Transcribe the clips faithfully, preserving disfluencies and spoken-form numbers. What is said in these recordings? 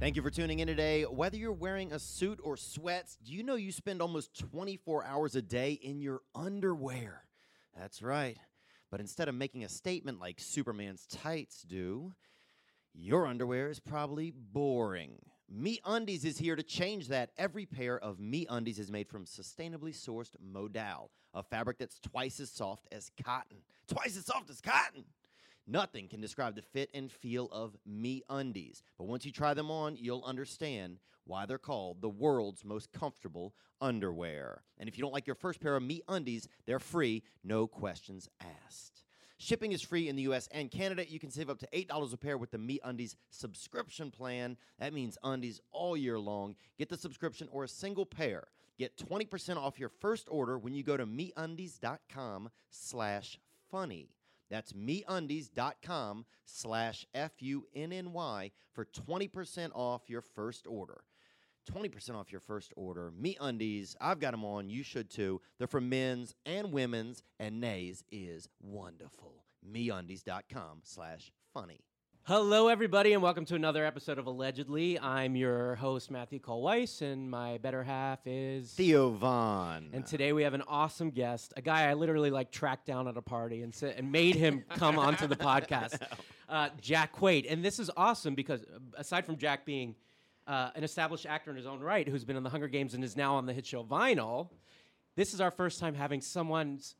Thank you for tuning in today. Whether you're wearing a suit or sweats, do you know you spend almost twenty-four hours a day in your underwear? That's right. But instead of making a statement like Superman's tights do, your underwear is probably boring. MeUndies is here to change that. Every pair of MeUndies is made from sustainably sourced modal, a fabric that's twice as soft as cotton. Twice as soft as cotton! Nothing can describe the fit and feel of MeUndies. But once you try them on, you'll understand why they're called the world's most comfortable underwear. And if you don't like your first pair of MeUndies, they're free, no questions asked. Shipping is free in the U S and Canada. You can save up to eight dollars a pair with the MeUndies subscription plan. That means undies all year long. Get the subscription or a single pair. Get twenty percent off your first order when you go to MeUndies.com slash funny. That's MeUndies.com slash F-U-N-N-Y for twenty percent off your first order. twenty percent off your first order. MeUndies, I've got them on. You should too. They're for men's and women's, and Nays is wonderful. MeUndies.com slash funny. Hello, everybody, and welcome to another episode of Allegedly. I'm your host, Matthew Cole Weiss, and my better half is Theo Vaughn. And today we have an awesome guest, a guy I literally like tracked down at a party and sa- and made him come onto the podcast, uh, Jack Quaid. And this is awesome because uh, aside from Jack being uh, an established actor in his own right, who's been in the Hunger Games and is now on the hit show Vinyl, this is our first time having someone's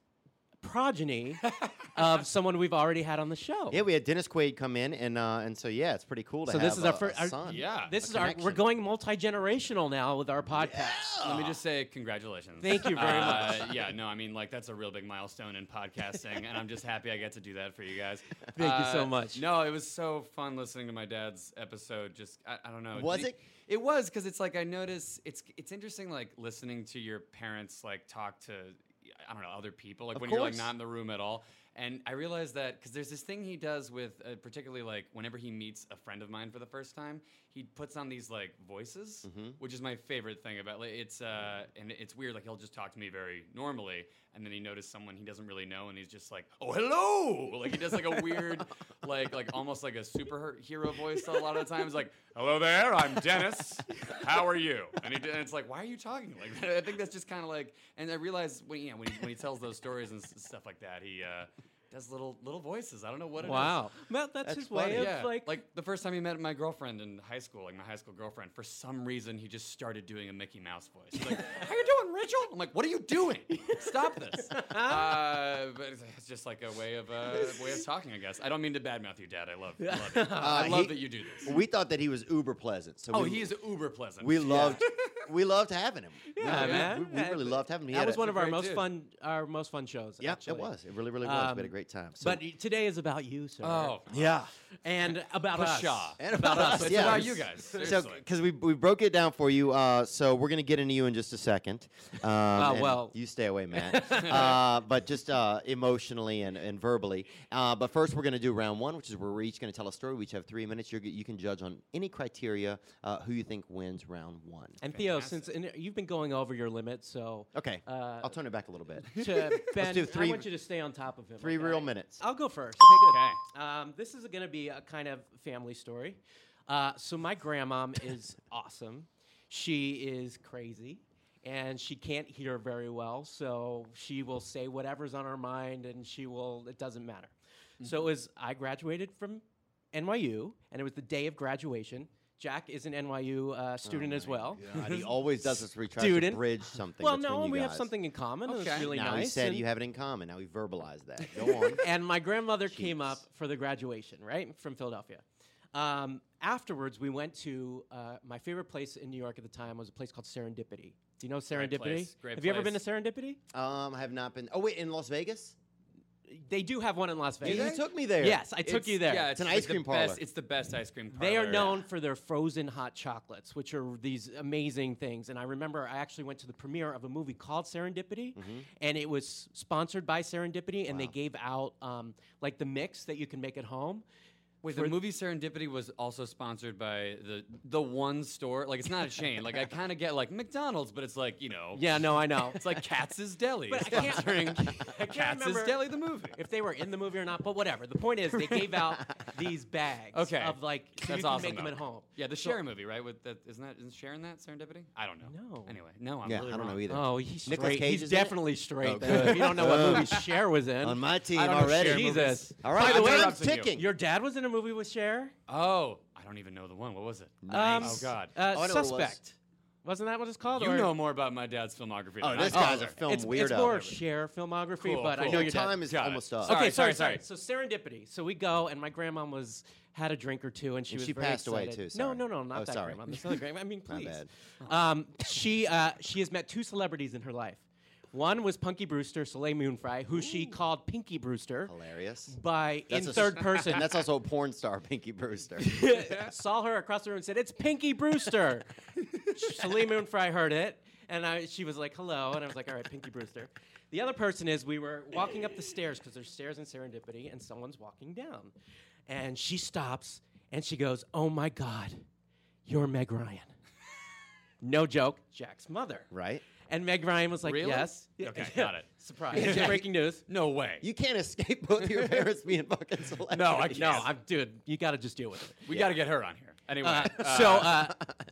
progeny of someone we've already had on the show. Yeah, we had Dennis Quaid come in, and uh, and so yeah, it's pretty cool to so have this is a, our first. a son. Yeah, This a is our. connection. We're going multi-generational now with our podcast. Let me just say congratulations. Thank you very uh, much. Yeah, no, I mean, like, that's a real big milestone in podcasting, and I'm just happy I get to do that for you guys. Thank you Uh, so much. No, it was so fun listening to my dad's episode. Just, I, I don't know. Was The- it? It was, because it's like I notice it's it's interesting, like, listening to your parents, like, talk to, I don't know, other people, like, Of when you're, like, course. not in the room at all. And I realized that because there's this thing he does with, uh, particularly like whenever he meets a friend of mine for the first time, he puts on these like voices, Mm-hmm. which is my favorite thing about it. It's uh, and it's weird. Like he'll just talk to me very normally, and then he notices someone he doesn't really know, and he's just like, "Oh, hello!" Like he does like a weird, like like almost like a superhero voice a lot of the times. Like, "Hello there, I'm Dennis. How are you?" And, he, and it's like, "Why are you talking like that?" I think that's just kind of like, and I realize when you know, when he when he tells those stories and s- stuff like that, he. Uh, Does little little voices. I don't know what it is. Wow. Well, that's, That's his funny. way of Yeah, like. like the first time he met my girlfriend in high school, like my high school girlfriend, for some reason he just started doing a Mickey Mouse voice. He's like, "How you doing, Rachel?" I'm like, "What are you doing? Stop this!" uh, but it's, it's just like a way of uh, way of talking, I guess. I don't mean to badmouth you, Dad. I love, love it. I love he- that you do this. We thought that he was uber pleasant. So Oh, we, he is uber pleasant. We Yeah. loved, we loved having him. Yeah, we, man. We, we really Yeah. loved having him. He that had was a- one of our great most dude. fun, our most fun shows. Yeah, actually. it was. It really, really was. we had a Um, great time. So, But today is about you, sir. Oh, yeah. and about us. Pshaw. And about us, It's yeah. about you guys. So, Seriously. because we, we broke it down for you, uh, so we're going to get into you in just a second. Um, and well. You stay away, Matt. uh, but just uh, emotionally and, and verbally. Uh, but first, we're going to do round one, which is where we're each going to tell a story. We each have three minutes. You're, g- you can judge on any criteria uh, who you think wins round one. And Theo, Fantastic. since and you've been going over your limit, so Okay. uh, I'll turn it back a little bit. to Ben, do three- I want you to stay on top of him. Three okay? real minutes. I'll go first. Okay. Um, this is going to be a kind of family story. Uh, so my grandmom is awesome. She is crazy, and she can't hear very well. So she will say whatever's on her mind, and she will. It doesn't matter. So it was. I graduated from N Y U, and it was the day of graduation. Jack is an N Y U uh, student as well. God, he always does this where he tries to Student. bridge something. Well, between no, you we have guys. something in common. and It's Okay. really Now nice. he said and- you have it in common. Now he verbalized that. Go on. and my grandmother came Jeez. up for the graduation, right, from Philadelphia. Um, afterwards, we went to uh, my favorite place in New York at the time was a place called Serendipity. Do you know Great Serendipity? place, great Have you ever been to place. Serendipity? Um, I have not been. Oh wait, in Las Vegas? They do have one in Las You, Vegas. you took me there. Yes, I took It's- you there. Yeah, It's an like ice the cream parlor. best- It's the best ice cream parlor. They are known for their frozen hot chocolates, which are these amazing things. And I remember I actually went to the premiere of a movie called Serendipity, and it was sponsored by Serendipity, and they Wow. gave out um, like the mix that you can make at home. Wait, the movie Serendipity was also sponsored by the the one store. Like, it's not a chain. Like, I kind of get like McDonald's, but it's like, you know. Yeah, no, I know. It's like Katz's Deli. But I can't- sponsoring I can't Katz's remember Deli, the movie. if they were in the movie or not, but whatever. The point is, they gave out these bags Okay. of like, so That's you can awesome, make them though. at home. Yeah, the So- Cher movie, right? With that, isn't that isn't Cher in that Serendipity? I don't know. No. Anyway, no, I'm Yeah, really I don't wrong. know either. Oh, he's Nicolas straight. Cage He's is in it? definitely straight. Oh, then. good. If you don't know what Good. movie Cher was in. On my team I don't know already. Cher Jesus. All right, By the my way- time's ticking. Your dad was in a movie with Cher? Oh, I don't even know the one. What was it? Um, Oh God. Uh, Oh, I know what it was. Suspect. Wasn't that what it's called? You or- know more about my dad's filmography. Oh, than this I do. guy's a film it's, weirdo. It's more Cher filmography, Cool, but I cool. know your dad. Time is Got it. almost up. Sorry, okay, sorry, sorry, sorry. So serendipity. So we go, and my grandma was had a drink or two, and she And was she very passed away, excited. too, No, sorry. no, no, not Oh, that sorry. grandma. This other grandma. I mean, My please. bad. Um, she uh, she has met two celebrities in her life. One was Punky Brewster, Soleil Moonfry, who she called Pinky Brewster Hilarious. by That's in a- third person. And that's also a porn star, Pinky Brewster. Saw her across the room and said, "It's Pinky Brewster." Soleil Moonfry heard it, and I, she was like, "Hello," and I was like, "All right, Pinky Brewster." The other person is we were walking up the stairs because there's stairs in Serendipity, and someone's walking down, and she stops and she goes, "Oh my God, you're Meg Ryan." No joke, Jack's mother. Right? And Meg Ryan was like, Really? "Yes." Okay, got it. Surprise! Breaking news. No way. You can't escape both of your parents being fucking celebrities. No, I can't. No, I'm dude. You got to just deal with it. we got to get her on here. Anyway. Uh, uh, so, uh,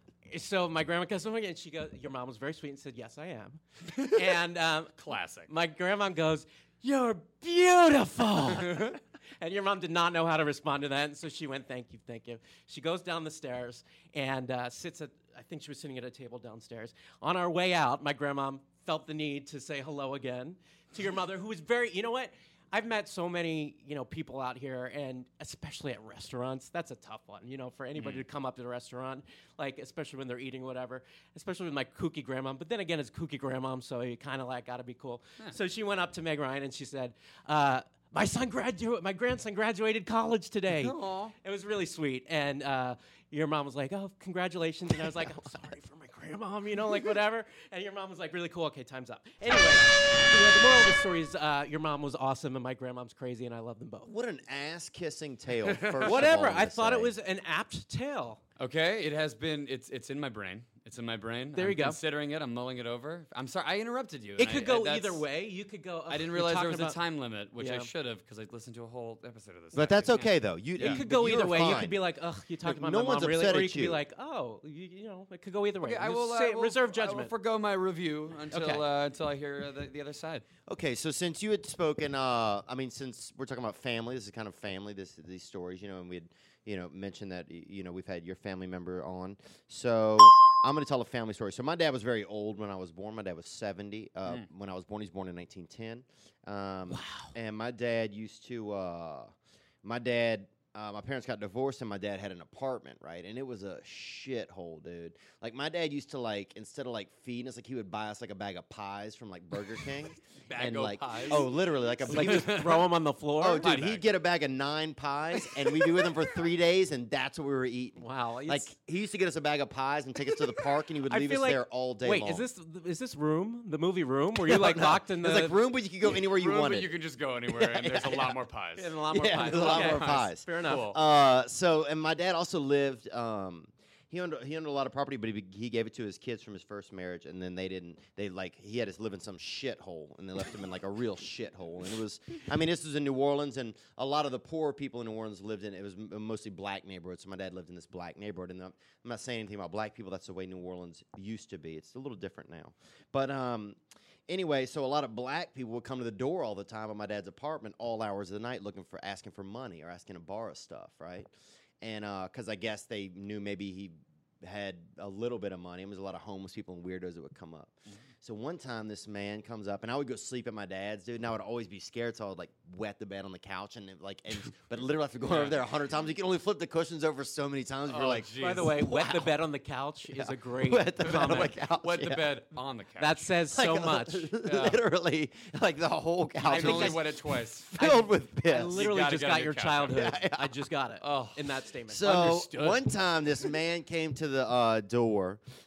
so my grandma comes over and she goes, "Your mom was very sweet," and said, "Yes, I am." And um, classic. my grandma goes, "You're beautiful." And your mom did not know how to respond to that, and so she went, "Thank you, thank you." She goes down the stairs and uh, sits at, I think she was sitting at a table downstairs. On our way out, my grandma felt the need to say hello again to your mother, who was very, you know what? I've met so many, you know, people out here, and especially at restaurants. That's a tough one, you know, for anybody to come up to the restaurant, like especially when they're eating whatever. Especially with my kooky grandma. But then again, it's kooky grandma, so you kind of like got to be cool. So she went up to Meg Ryan and she said, uh, "My son graduated. My grandson graduated college today." Aw. It was really sweet, and uh, your mom was like, "Oh, congratulations!" And I was like, "I'm sorry for my grandma, you know, like whatever." And your mom was like, "Really cool. Okay, time's up." Anyway, the, the moral of the story is, uh, your mom was awesome, and my grandmom's crazy, and I love them both. What an ass-kissing tale. First of Whatever. all, I'm I gonna thought it say. was an apt tale. Okay, it has been. It's it's in my brain. It's in my brain. There I'm you go. Considering it, I'm mulling it over. I'm sorry, I interrupted you. It and could I- go that's- either way. You could go. I "Ugh, didn't you're realize there talking was about-" a time limit, which I Yeah. should have because I listened to a whole episode of this. But I that's can't. okay though. You, Yeah. It you- could go you're either way. You fine. could be like, "Ugh, you talking Like, about no my one's mom, really?" upset Or you at could be you. like, "Oh, you, you know, it could go either way." Okay, I Just will uh, say, will- reserve I will judgment. forgo my review until Okay. uh, until I hear uh, the, the other side. Okay, so since you had spoken, uh, I mean, since we're talking about family, this is kind of family. This these stories, you know, and we had, you know, mentioned that y- you know we've had your family member on. So I'm going to tell a family story. So my dad was very old when I was born. My dad was seventy uh, Mm. when I was born. He's born in nineteen ten. Um, wow. And my dad used to. Uh, my dad. Uh, my parents got divorced, and my dad had an apartment, right? And it was a shithole, dude. Like my dad used to like instead of like feeding us, like he would buy us like a bag of pies from like Burger King, Bag and of like pies? oh, literally like a Like he just would- throw them on the floor. Oh, Pie dude, bag. he'd get a bag of nine pies, and we'd be with him for three days, and that's what we were eating. Wow. Like it's- he used to get us a bag of pies and take us to the park, and he would I leave feel us like- there all day Wait, long. is this is this Room, the movie Room, where you're like No, locked in the It's like room, but you could go anywhere you Room, wanted. but you can just go anywhere, and there's a lot more pies. and a lot more Yeah, pies. there's a lot Okay. more pies. Fair enough. Cool. Uh, so, and my dad also lived. Um, he owned he owned a lot of property, but he he gave it to his kids from his first marriage, and then they didn't. They like he had to live in some shithole, and they left him in like a real shithole. And it was, I mean, this was in New Orleans, and a lot of the poor people in New Orleans lived in. It was m- mostly black neighborhoods. So my dad lived in this black neighborhood, and I'm I'm not saying anything about black people. That's the way New Orleans used to be. It's a little different now, but um. Anyway, so a lot of black people would come to the door all the time at my dad's apartment, all hours of the night, looking for asking for money or asking to borrow stuff, right? And because I guess they knew maybe he had a little bit of money. There was a lot of homeless people and weirdos that would come up. So one time this man comes up, and I would go sleep at my dad's, dude, and I would always be scared, so I would like wet the bed on the couch, and it, like, and, but literally after going Yeah. over there a hundred times, you can only flip the cushions over so many times. You're Oh, like, jeez. By the way, wet the Wow. bed on the couch is a great wet the bed on the comment. couch. Wet the yeah. bed on the couch. That says Like, so uh, much. Literally, like the whole couch I was can only just wet it twice. filled with piss. I literally gotta just get a got new your couch. childhood. Yeah, yeah. I just got it Oh. in that statement. So Understood. one time, this man came to the uh, door,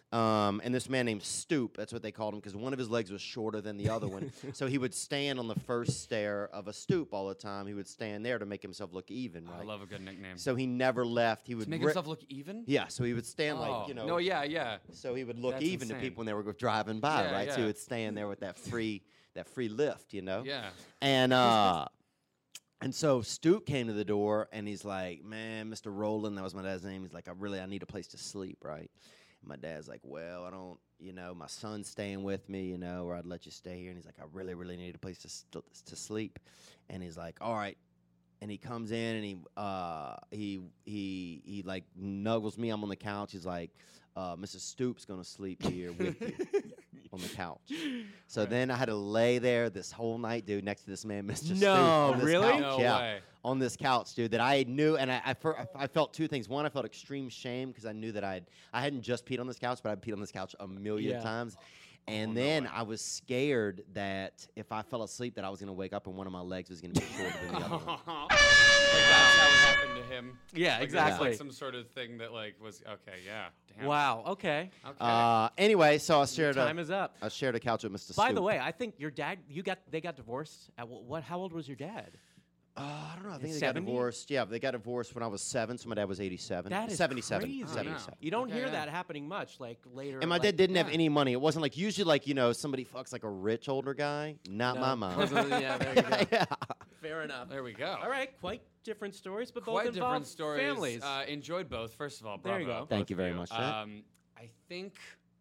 Um, and this man named Stoop, that's what they called him, because one of his legs was shorter than the other one. So he would stand on the first stair of a stoop all the time. He would stand there to make himself look even, right? I love a good nickname. So he never left. He would to make ri- himself look even. Yeah, so he would stand Oh. like, you know. No, yeah, yeah. So he would look That's even insane. to people when they were go- driving by, Yeah, right? So yeah. he would stand there with that free that free lift, you know? Yeah. And uh and so Stoop came to the door and he's like, "Man, Mister Roland," that was my dad's name. He's like, "I really I need a place to sleep, right?" And my dad's like, "Well, I don't, you know, my son's staying with me, you know, or I'd let you stay here." And he's like, "I really, really need a place to st- to sleep." And he's like, "All right." And he comes in and he uh he he he like nuggles me. I'm on the couch. He's like, uh, "Missus Stoop's gonna sleep here with you on the couch." So Right. then I had to lay there this whole night, dude, next to this man, Mister Stoop. No, on this really? couch, No yeah, way. on this couch, dude. That I knew, and I I, fir- I felt two things. One, I felt extreme shame because I knew that I'd I hadn't just peed on this couch, but I'd peed on this couch a million Yeah. times. And Oh, no then way. I was scared that if I fell asleep, that I was gonna wake up and one of my legs was gonna be shorter than the other one. like that's how it happened to him. Yeah, Like, exactly. Like some sort of thing that like was okay. Yeah. Damn. Wow. Okay. Okay. Uh, anyway, so I shared a Time is up. I shared a couch with Mister By Stoop. the way, I think your dad, you got, they got divorced. At wh- what? How old was your dad? Uh, I don't know. I In think they got seventy? divorced. Yeah, they got divorced when I was seven, so my dad was eighty-seven. That is seventy-seven. crazy. Oh, seventy-seven. You don't Okay, hear yeah. that happening much. Like later. And my like, dad didn't have yeah. any money. It wasn't like usually like, you know, somebody fucks like a rich older guy. Not No. my mom. Wasn't- yeah, there you go. yeah. Fair enough. There we go. All right, quite different stories, but both Quite involve different stories. families. Uh, enjoyed both. First of all, There you bravo, go. Thank both you of very much, Jack. Um, I think.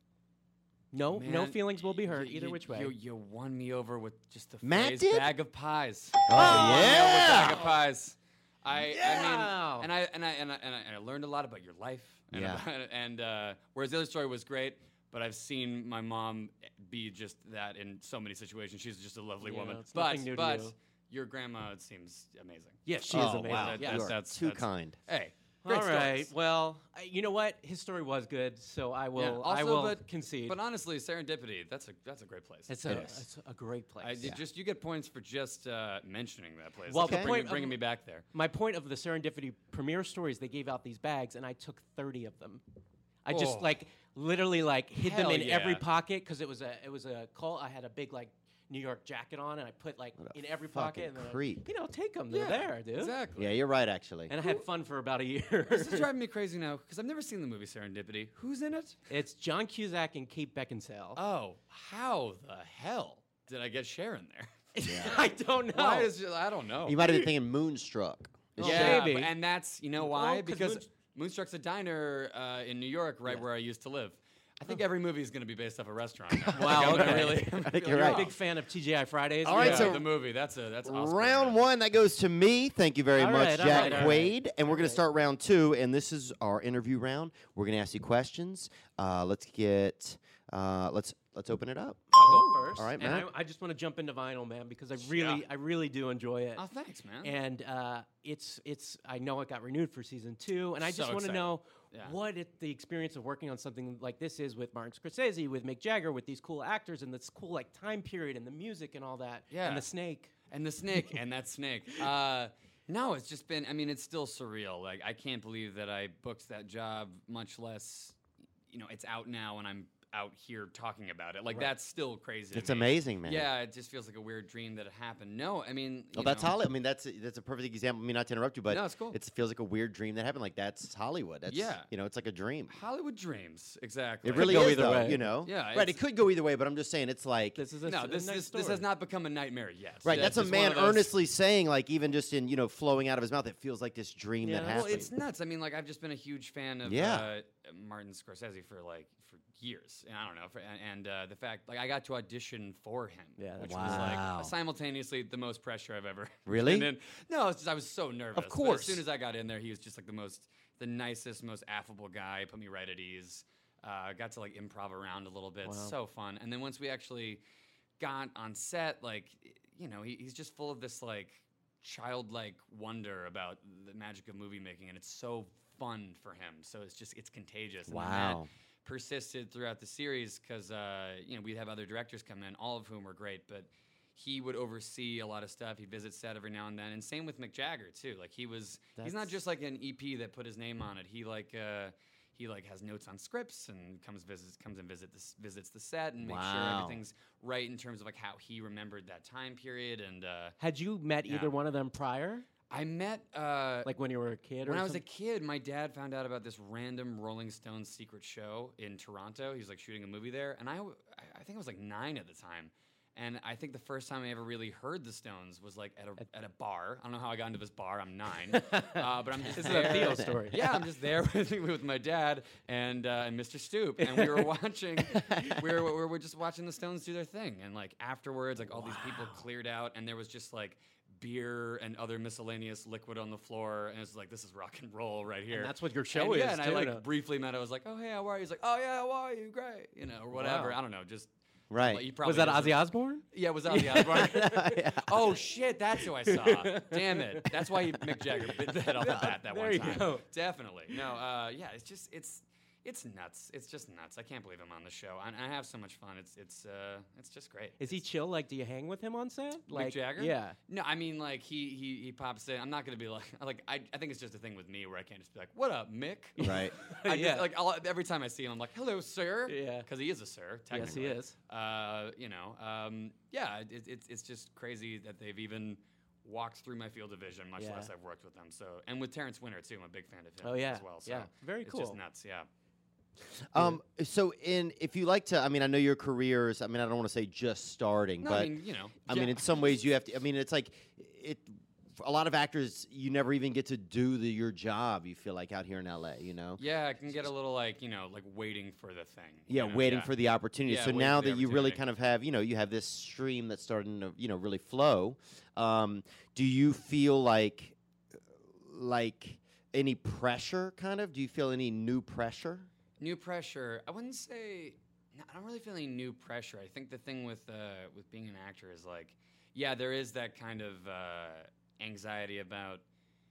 no, no man, feelings will be hurt y- either y- which way. You, you won me over with just the Matt phrase did? bag of pies. Oh, You won me over with yeah. bag of pies. I, Yeah. I mean, and I and I and I and I, and I learned a lot about your life. And Yeah. About, and uh, whereas the other story was great, but I've seen my mom be just that in so many situations. She's just a lovely Yeah, woman. it's But nothing new to but you. your grandma seems amazing. Yes, she Oh, is amazing. wow. That- Yes. You that's- are that's- too that's- kind. Hey, All great right. stories. Well, I- you know what? His story was good, so I will. Yeah, I also, will but- concede. But honestly, serendipity, that's a that's a great place. it's It a is. it's a great place. I did just you get points for just uh, mentioning that place. Well, That's the bringing, point of- bringing me back there. My point of the serendipity premiere stories, they gave out these bags, and I took thirty of them. I just Oh. like literally like hid Hell them in every yeah. pocket because it was a it was a call. I had a big like New York jacket on, and I put like What a in every fucking pocket. And then I- creep. you know, take them. They're there, dude. Exactly. Yeah, you're right, actually. And I had fun for about a year. This is driving me crazy now because I've never seen the movie Serendipity. Who's in it? It's John Cusack and Kate Beckinsale. Oh, how the hell did I get Sharon there? I don't know. Why is it, I don't know. You might have been thinking Moonstruck. yeah, Maybe. but- and that's you know Oh, why 'cause because Moonst- Moonstruck's a diner uh, in New York, right Yeah. where I used to live. I think every movie is going to be based off a restaurant. now. Wow, Like, I'm okay. really, I think really you're You're right. a big fan of T G I Fridays. All right, yeah, so- the movie that's a that's Oscar Round winner. one, that goes to me. Thank you very All much, right, all Jack right, all right. Quaid. And we're going right. to start round two, and this is our interview round. We're going to ask you questions. Uh, let's get, uh, let's let's open it up. I'll go first. All right, and Matt. I, I just want to jump into vinyl, man, because I really, Yeah. I really do enjoy it. Oh, thanks, man. And uh, it's, it's. I know it got renewed for season two, and I So just want to excited. know Yeah. what it, the experience of working on something like this is with Martin Scorsese, with Mick Jagger, with these cool actors, and this cool like time period, and the music, and all that, Yeah. and the snake. And the snake, and that snake. Uh, no, it's just been. I mean, it's still surreal. Like I can't believe that I booked that job. Much less, you know, it's out now, and I'm out here talking about it. Like Right. that's still crazy. to It's me. amazing, man. Yeah, it just feels like a weird dream that it happened. No, I mean, Well, you that's know, Hollywood. I mean, that's a, that's a perfect example. I mean, not to interrupt you, but No, it's cool. it feels like a weird dream that happened. Like that's Hollywood. That's, Yeah. you know, it's like a dream. Hollywood dreams. Exactly. It really go is, either though, way. you know. Yeah, right. it's- It could go either way, but I'm just saying it's like This is a, No, s- a this nice this, this story. has not become a nightmare yet. right. Yeah, That's a just one man of those- earnestly saying, like, even just in you know flowing out of his mouth, it feels like this dream Yeah. that Well, Well, happened. it's nuts. I mean, like I've just been a huge fan of Yeah. uh, Martin Scorsese for like for years, and I don't know, for, and, and uh, the fact like I got to audition for him, Yeah, which that's was Wow. like simultaneously the most pressure I've ever Really? been in. No, it's just I was so nervous. but course. as soon as I got in there, he was just like the most, the nicest, most affable guy. Put me right at ease. Uh, got to like improv around a little bit. Wow. So fun. And then once we actually got on set, like you know, he, he's just full of this like childlike wonder about the magic of movie making, and it's so fun for him. So it's just it's contagious. And then that Wow. persisted throughout the series because uh, you know we'd have other directors come in, all of whom were great, but he would oversee a lot of stuff. He'd visit set every now and then, and same with Mick Jagger too. Like he was, he's not That's- just like an E P that put his name on it. He like uh, he like has notes on scripts and comes visits comes and visit this visits the set and makes sure Wow. everything's right in terms of like how he remembered that time period. And uh, Had you met Yeah. either one of them prior, I met uh, like when you were a kid? when or I was a something? kid, my dad found out about this random Rolling Stones secret show in Toronto. He was like shooting a movie there, and I, w- I- I think I was like nine at the time. And I think the first time I ever really heard the Stones was like at a at a bar. I don't know how I got into this bar. I'm nine, uh, but I'm just This is there. a Theo story. Yeah, I'm just there with, with my dad and uh, and Mister Stoop, and we were watching. we were we were just watching the Stones do their thing, and like afterwards, like all these people cleared out, and there was just like beer and other miscellaneous liquid on the floor, and it's like this is rock and roll right here. And that's what your show and, is. Yeah, and I too, like no? briefly met. I was like, oh hey, how are you? He's like, oh yeah, how are you? Great, you know, or whatever. Wow. I don't know, just. Right. Well, he probably Was that doesn't- Ozzy Osbourne? Yeah, it was Ozzy Osbourne. Oh shit, that's who I saw. Damn it, that's why Mick Jagger bit the head off the bat that There one you time. go. Definitely. No, uh, yeah, it's just it's it's nuts. It's just nuts. I can't believe I'm on the show. And I have so much fun. It's it's uh, it's just great. Is he chill? Like, do you hang with him on set? Like, Mick Jagger? Yeah. No, I mean like he he he pops in. I'm not gonna be like like I I think it's just a thing with me where I can't just be like, what up, Mick? Right. I just, Yeah. like I'll, every time I see him, I'm like, hello, sir. Yeah. Because he is a sir. Yes, Technically. he is. Uh, you know, um, yeah, it, it's it's just crazy that they've even walked through my field of vision, much Yeah. less I've worked with them. So, and with Terrence Winter too, I'm a big fan of him Oh yeah. as well. So yeah. Very it's cool. just nuts. Yeah. Um. So, in if you like to, I mean, I know your careers. I mean, I don't want to say just starting, No, but I mean, you know, I mean, yeah. in some ways, you have to. I mean, it's like it. For a lot of actors, you never even get to do the, your job. You feel like out here in L A, you know. Yeah, I can get a little like you know, like waiting for the thing. you Yeah, know? waiting Yeah. for the opportunity. Yeah, so waiting now for the that you really opportunity. kind of have, you know, you have this stream that's starting to, you know, really flow. Um, do you feel like, like any pressure? Kind of. Do you feel any new pressure? New pressure. I wouldn't say. No, I don't really feel any new pressure. I think the thing with uh, with being an actor is like, yeah, there is that kind of uh, anxiety about.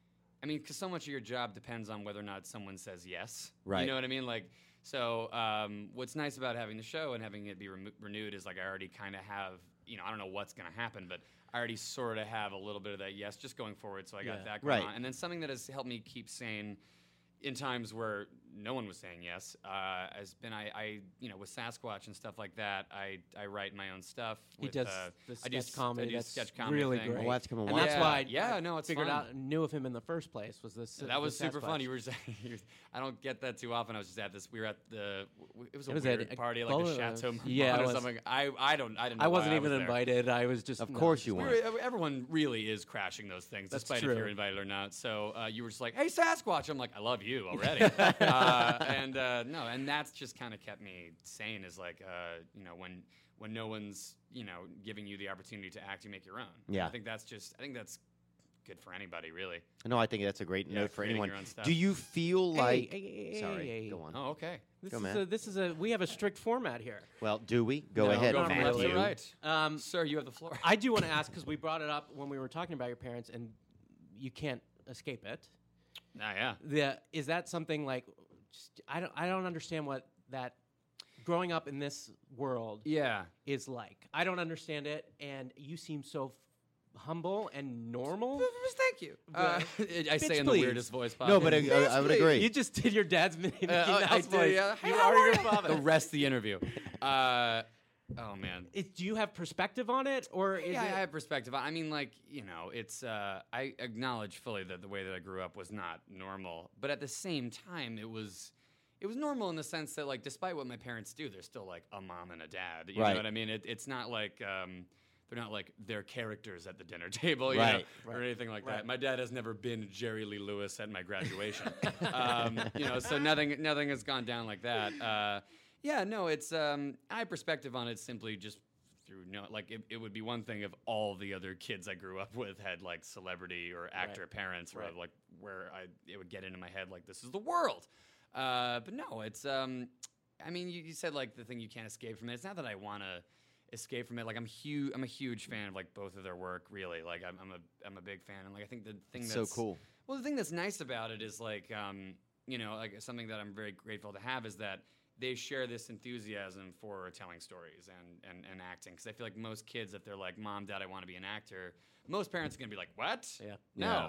I mean, because so much of your job depends on whether or not someone says yes. Right. You know what I mean? Like, so um, what's nice about having the show and having it be remo renewed is like I already kind of have. You know, I don't know what's going to happen, but I already sort of have a little bit of that yes just going forward. So I got Yeah. that going Right. on, and then something that has helped me keep sane in times where no one was saying yes, uh, has been I, I, you know, with Sasquatch and stuff like that. I, I write my own stuff. He with, does uh, the I do sketch s- comedy. I do That's sketch comedy really thing. great. Well, that's coming And watch that's Yeah. why I, Yeah, I no, it's figured fun. out knew of him in the first place. Was this? that was super fun. You were saying, you were- I don't get that too often. I was just at this. We were at the. w- It was a It was weird at a party, like Bolo- a Chateau Marmont yeah, it or was. something. I, I don't. I didn't. Know I wasn't why even was there. invited. I was just. Of no, course you We weren't. were, everyone really is crashing those things, That's despite true. if you're invited or not. So uh, you were just like, "Hey, Sasquatch!" I'm like, "I love you already," uh, and uh, no, and that's just kind of kept me sane. Is like, uh, you know, when when no one's you know giving you the opportunity to act, you make your own. Yeah. I think that's just. I think that's good for anybody, really. No, I think that's a great Yeah, note for creating anyone. your own stuff. Do you feel Hey, like? hey, hey, hey, Sorry, hey. go on. Oh, okay. This Go, is man. a. This is a. We have a strict format here. Well, do we? Go No, ahead, not Go really. left to Matthew. right. Um, Sir, you have the floor. I do want to ask because we brought it up when we were talking about your parents, and you can't escape it. Ah, yeah. The is that something like? Just, I don't. I don't understand what that. Growing up in this world Yeah. is like. I don't understand it, and you seem so f- humble and normal. Thank you. Uh, I say Bitch, in the please. weirdest voice No, possible. but I, I, I would agree. You just did your dad's Mickey Uh, I- I Mouse did, voice. yeah. Hey, You how are are your ya? father. The rest of the interview. Uh, oh man. Is- do you have perspective on it, or is Yeah, it? I have perspective. I mean, like you know, it's. Uh, I acknowledge fully that the way that I grew up was not normal, but at the same time, it was. It was normal in the sense that, like, despite what my parents do, they're still like a mom and a dad. You Right. know what I mean? It, it's not like um, they're not like their characters at the dinner table, you Right. know, or anything like Right. that. My dad has never been Jerry Lee Lewis at my graduation, um, you know. So nothing, nothing has gone down like that. Uh, yeah, no, it's. Um, I have perspective on it simply just through no, like it, it would be one thing if all the other kids I grew up with had like celebrity or actor parents, where Right. like where I it would get into my head like this is the world. Uh, but no, it's. Um, I mean, you, you said like the thing you can't escape from it. It's not that I want to escape from it. Like I'm huge. I'm a huge fan of like both of their work. Really, like I'm, I'm a I'm a big fan. And like I think the thing It's that's so cool. Well, the thing that's nice about it is like um, you know like something that I'm very grateful to have is that they share this enthusiasm for telling stories and and, and acting. Because I feel like most kids, if they're like, "Mom, Dad, I want to be an actor," most parents are gonna be like, "What? Yeah. No." Yeah.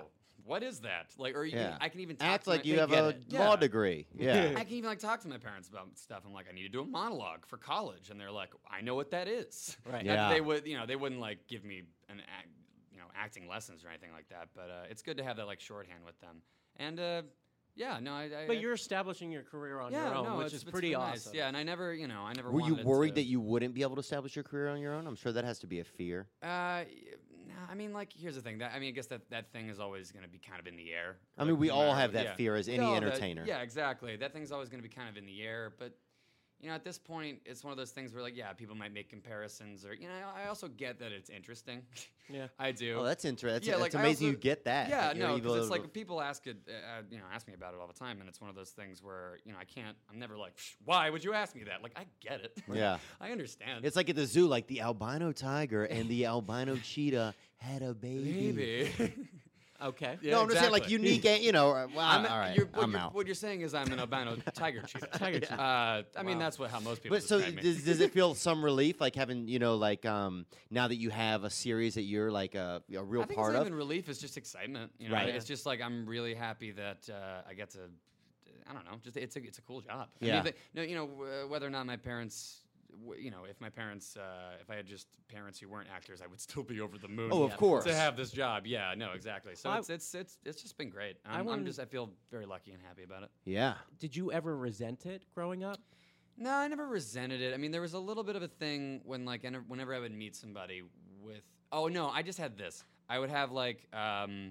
what is that? Like, or you Yeah. can, I can even talk Act to like my, you they have get a it. law Yeah. degree. Yeah. I can even like talk to my parents about stuff. I'm like, I need to do a monologue for college, and they're like, I know what that is. Right. Not that Yeah. They would, you know, they wouldn't like give me an, act, you know, acting lessons or anything like that. But uh, it's good to have that like shorthand with them. And uh, yeah, no, I. I But I- you're establishing your career on yeah, your own, no, which it's, is it's pretty really awesome. nice. Yeah, and I never, you know, I never. Were you wanted worried to, that you wouldn't be able to establish your career on your own? I'm sure that has to be a fear. Uh, no, I mean, like, here's the thing. That I mean, I guess that that thing is always going to be kind of in the air. I mean, like, we no all matter have what- that yeah. fear as any No, that- entertainer. yeah, exactly. That thing's always going to be kind of in the air. But you know, at this point, it's one of those things where, like, yeah, people might make comparisons, or you know, I also get that it's interesting. Yeah. I do. Oh, that's interesting. Yeah, That's like, I amazing also- you get that. Yeah, that you're no, able because it's to- like people ask it, uh, you know, ask me about it all the time, and it's one of those things where you know I can't. I'm never like, "Psh, why would you ask me that? Like, I get it. Yeah. I understand. It's like at the zoo, like the albino tiger and the albino cheetah had a baby. maybe. Okay. Yeah, no, I'm just saying, like exactly. unique, a- you know. uh, Well, I'm, all right, you're, what, I'm you're, out. what you're saying is I'm an albino tiger cheetah. Tiger cheetah. Uh, I mean, Wow. that's what how most people. But so, describe me. does, does it feel some relief, like having, you know, like um, now that you have a series that you're like a, a real I think part it's not of? even relief. It's just excitement. You know? Right. It's just like I'm really happy that uh, I get to. I don't know. Just it's a it's a cool job. I Yeah. mean, they, no, you know uh, whether or not my parents. w- You know, if my parents, uh, if I had just parents who weren't actors, I would still be over the moon. Oh, of Yeah. course. To have this job, yeah, no, exactly. So I- it's it's it's it's just been great. I I'm, I'm wouldn't- just I feel very lucky and happy about it. Yeah. Did you ever resent it growing up? No, I never resented it. I mean, there was a little bit of a thing when, like, ene- whenever I would meet somebody with. Oh no, I just had this. I would have like. Um,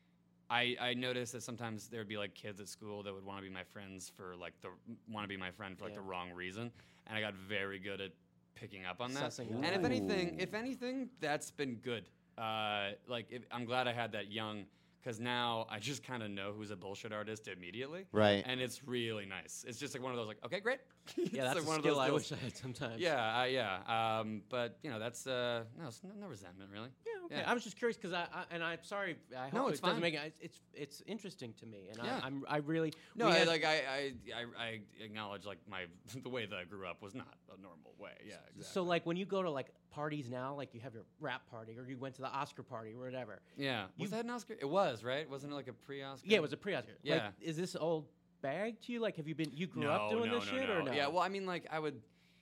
I I noticed that sometimes there would be like kids at school that would want to be my friends for like the want to be my friend for like Yeah. the wrong reason, and I got very good at picking up on that. Sussing And it if out. anything, Ooh. if anything, that's been good. Uh, like if, I'm glad I had that young. Because now I just kind of know who's a bullshit artist immediately. Right. And it's really nice. It's just like one of those, like, okay, great. It's Yeah, that's like a one of skill those I skills. wish I had sometimes. Yeah, uh, yeah. Um, but you know, that's uh, no, it's no, no resentment really. Yeah, okay. Yeah. I was just curious because I, I and I'm sorry. I No, hope it's it doesn't fine. make it. It's it's interesting to me, and Yeah. I, I'm I really No, we I, had- like I, I, I, I acknowledge like my the way that I grew up was not a normal way. Yeah, exactly. So like when you go to like parties now, like you have your rap party or you went to the Oscar party or whatever. yeah, was you- that an Oscar? It was right. Wasn't it like a pre-Oscar? Yeah, it was a pre-Oscar. Yeah. Like, is this old bag to you? Like, have you been you grew no, up doing no, this no, shit no. or no? Yeah, well, I mean, like I would,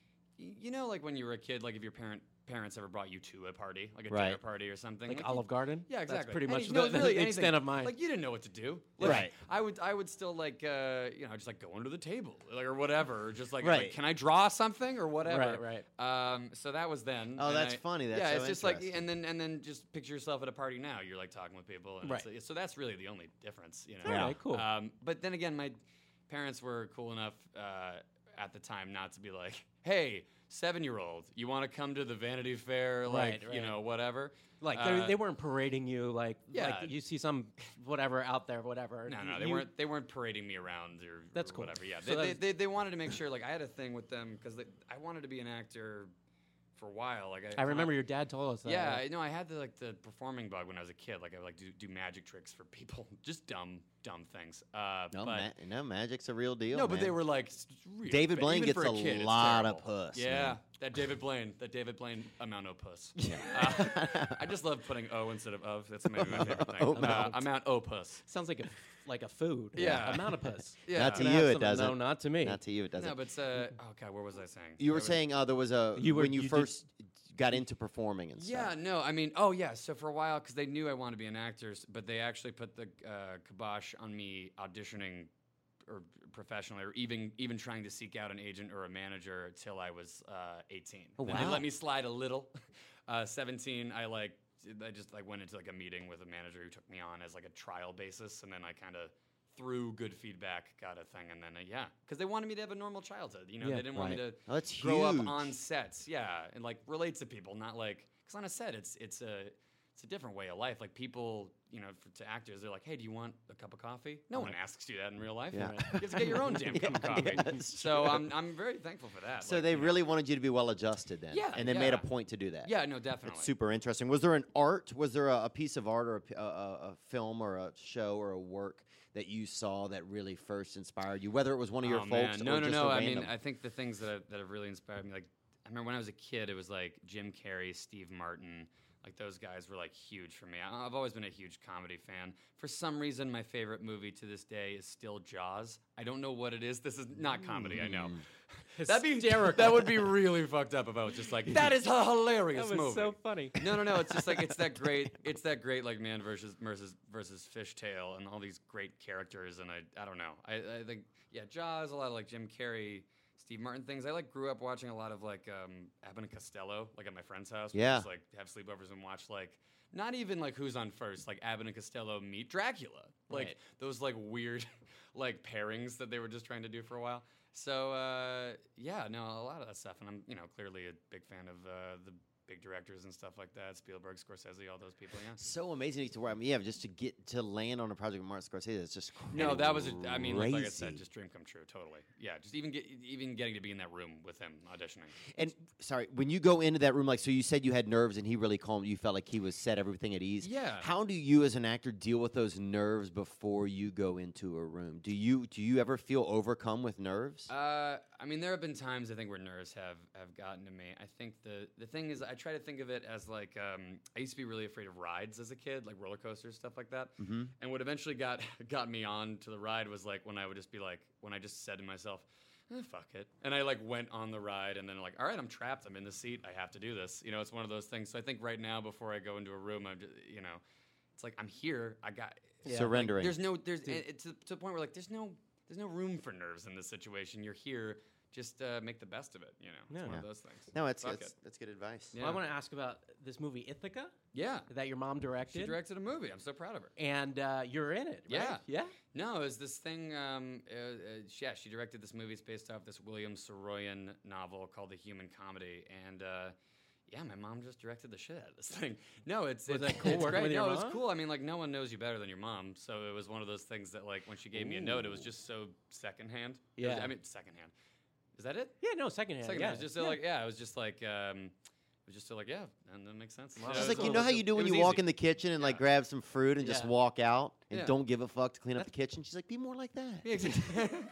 y- you know, like when you were a kid, like if your parent parents ever brought you to a party, like a Right. dinner party or something, like you- Olive Garden. Yeah, exactly. That's pretty Any- much no, the, really the anything. extent of mine. Like you didn't know what to do. Like, Right. I would I would still like uh, you know just like go under the table like or whatever. Or just like, Right. like, can I draw something or whatever. Right, right. Um, so that was then. Oh, and that's I- funny. That's yeah, so it's just like interesting. and then and then just picture yourself at a party now. You're like talking with people. And it's- Right. so that's really the only difference. You know. Yeah. Alright, cool. Um, but then again, my parents were cool enough uh, at the time not to be like, hey. Seven-year-old, you want to come to the Vanity Fair, like Right, you right. know, whatever. Like Uh, they they weren't parading you like yeah. like you see some whatever out there whatever. No, no, they You- weren't. They weren't parading me around or, That's or cool. whatever. Yeah, So they, they, that's- they, they wanted to make sure. Like I had a thing with them because I wanted to be an actor for a while. Like I, I remember your dad told us that. Yeah, I know. I had the like the performing bug when I was a kid. Like I would like do, do magic tricks for people, just dumb, dumb things. Uh, no, but ma- no, magic's a real deal. no, but man. they were like s- real, David but Blaine even gets for a kid, it's lot of terrible. puss, Yeah, man. that David Blaine, that David Blaine amount of puss. Uh, I just love putting O instead of of. That's maybe my favorite thing. Oh, uh, amount. amount O puss. Sounds like a like a food. Yeah. Amount of puss. Yeah. Not to Can I you, have it some- doesn't. No, not to me. Not to you, it doesn't. No, but it's, uh, oh god, where was I saying? you I were was- saying uh, there was a You were- when you, you did- first got into performing and Yeah, stuff. no, I mean, oh yeah. So for a while, because they knew I wanted to be an actor, s- but they actually put the uh, kibosh on me auditioning or professionally, or even even trying to seek out an agent or a manager until I was uh, eighteen. Oh, Then they wow. let me slide a little. Uh, seventeen, I like I just like went into like a meeting with a manager who took me on as like a trial basis, and then I kind of. Through good feedback, got a thing, and then uh, yeah, because they wanted me to have a normal childhood. You know, Yeah, they didn't want me right. to Oh, that's grow up huge. on sets, yeah, and like relate to people, not like because on a set it's it's a it's a different way of life. Like people, you know, for, to actors, they're like, hey, do you want a cup of coffee? No one asks you that in real life. Yeah. You have to get your own damn cup of Yeah, coffee. yeah, that's so true. I'm I'm very thankful for that. So Like, they you know. really wanted you to be well adjusted then. Yeah, And they made a yeah. point to do that. yeah, no, definitely. It's super interesting. Was there an art? Was there a, a piece of art or a, p- a- a- a film or a show or a work that you saw that really first inspired you? Whether it was one of your oh, folks man. No, or no, just no. a I random. mean, I think the things that have, that have really inspired me, like I remember when I was a kid, it was like Jim Carrey, Steve Martin, Like those guys were like huge for me. I- I've always been a huge comedy fan. For some reason, my favorite movie to this day is still Jaws. I don't know what it is. This is not comedy, I know. That'd be Hysterical. that would be really fucked up if I was just like, that is a hilarious That was movie. so funny. No, no, no. It's just like it's that great. It's that great like man versus versus versus Fishtail and all these great characters. And I I don't know. I, I think yeah, Jaws. A lot of like Jim Carrey, Steve Martin things. I like grew up watching a lot of like um, Abbott and Costello, like at my friend's house. Yeah. We just like have sleepovers and watch like not even like Who's on First, like Abbott and Costello meet Dracula. Like Right. those like weird like pairings that they were just trying to do for a while. So uh, yeah, no, a lot of that stuff, and I'm you know clearly a big fan of uh, the big directors and stuff like that, Spielberg, Scorsese, all those people. Yeah. So amazing to where I mean, yeah, just to get to land on a project with Martin Scorsese, it's just crazy. No, that was a, I mean, like, like I said, just dream come true, totally. Yeah, just even get even getting to be in that room with him auditioning. And sorry, when you go into that room, like, so you said you had nerves, and he really calmed. You felt like he was set everything at ease. Yeah. How do you, as an actor, deal with those nerves before you go into a room? Do you do you ever feel overcome with nerves? Uh, I mean, there have been times I think where nerves have have gotten to me. I think the the thing is, I try to think of it as like um, I used to be really afraid of rides as a kid, like roller coasters, stuff like that. Mm-hmm. And what eventually got got me on to the ride was like when I would just be like, when I just said to myself, eh, "Fuck it," and I like went on the ride, and then like, all right, I'm trapped. I'm in the seat. I have to do this. You know, it's one of those things. So I think right now, before I go into a room, I'm just, you know, it's like I'm here. I got Yeah. Surrendering. Like, there's no there's and it's to, to the point where like there's no there's no room for nerves in this situation. You're here. Just uh, make the best of it. You know, it's Yeah. one of Yeah. those things. no, it's Fuck it's, it. that's good advice. Yeah. Well, I want to ask about this movie Ithaca Yeah. that your mom directed, She directed a movie. I'm so proud of her. and uh, you're in it. Right? Yeah. yeah. No, it was this thing. Um, uh, uh, yeah, she directed this movie. It's based off this William Saroyan novel called The Human Comedy, and uh, yeah, my mom just directed the shit out of this thing. No, it's Was it's, that cool it's working great. with your no, it was mom? cool. I mean, like no one knows you better than your mom, so it was one of those things that like when she gave me a note, it was just so secondhand. It was- Yeah. I mean secondhand. Is that it? Yeah, no, secondhand. Second, yeah. it was just so yeah. like yeah, it was just like um, it was just so like yeah, and that makes sense. Wow. Yeah, Just it like was- you it know was- how you do it when was you walk easy. in the kitchen and like Yeah. grab some fruit and just Yeah. walk out and Yeah. don't give a fuck to clean up That- the kitchen. She's like, be more like that. Yeah, exactly.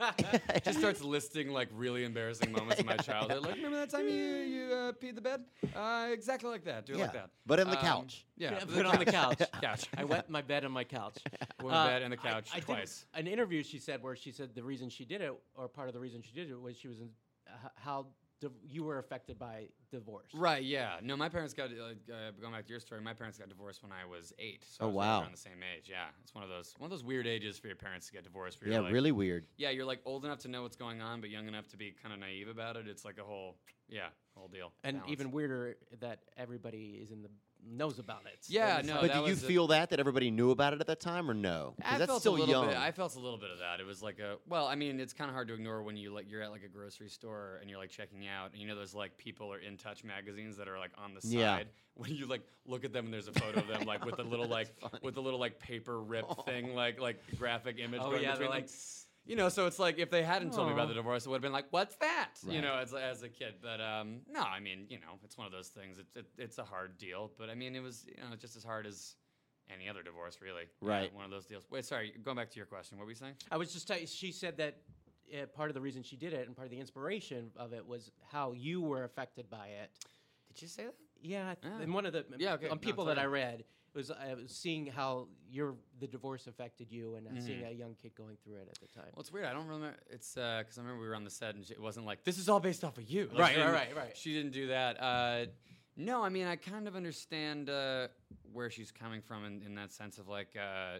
Just starts listing like really embarrassing moments in my childhood. Like, remember that time you you uh, peed the bed? Uh, exactly like that. Do it Yeah, like that. but on the Um, couch. Yeah, Yeah, the put it on the couch. couch. I wet my bed on my couch. Went Uh, to bed and the couch I, I did twice. an interview she said where she said the reason she did it, or part of the reason she did it, was she was in, uh, how div- you were affected by divorce. Right. Yeah. No, my parents got uh, uh, going back to your story. My parents got divorced when I was eight. So Oh, I was wow. Around the same age. Yeah. It's one of those one of those weird ages for your parents to get divorced. Where Yeah, you're like, really weird. Yeah, you're like old enough to know what's going on, but young enough to be kind of naive about it. It's like a whole yeah, whole deal. And Balance. even weirder that everybody is in the knows about it. Yeah, It's no, like- But that do you was a- feel that that everybody knew about it at that time or no? 'Cause I that's felt still a little young. bit. I felt a little bit of that. It was like a well, I mean, it's kind of hard to ignore when you like you're at like a grocery store and you're like checking out, and you know those like people or In Touch magazines that are like on the side. Yeah. When you like look at them and there's a photo of them like with the little like with the little like paper rip thing like like graphic image. oh going yeah, they're between like. them. You know, so it's like if they hadn't told me about Aw. the divorce, it would have been like, "What's that?" You Right. know, as, as a kid. But um, no, I mean, you know, it's one of those things. It's it, it's a hard deal, but I mean, it was you know just as hard as any other divorce, really. Yeah, Right. one of those deals. Wait, sorry. Going back to your question, what were you saying? I was just telling. She said that uh, part of the reason she did it and part of the inspiration of it was how you were affected by it. Did you say that? Yeah, I th- Ah. and one of the Yeah, okay. on No, people sorry. that I read it was I was seeing how your the divorce affected you and uh, seeing Mhm. a young kid going through it at the time. Well, it's weird. I don't remember. It's because I remember we were on the set and she, it wasn't like this is all based off of you. Like, Right, she right, didn't- right, right. She didn't do that. Uh, no, I mean I kind of understand uh, where she's coming from in, in that sense of like. Uh,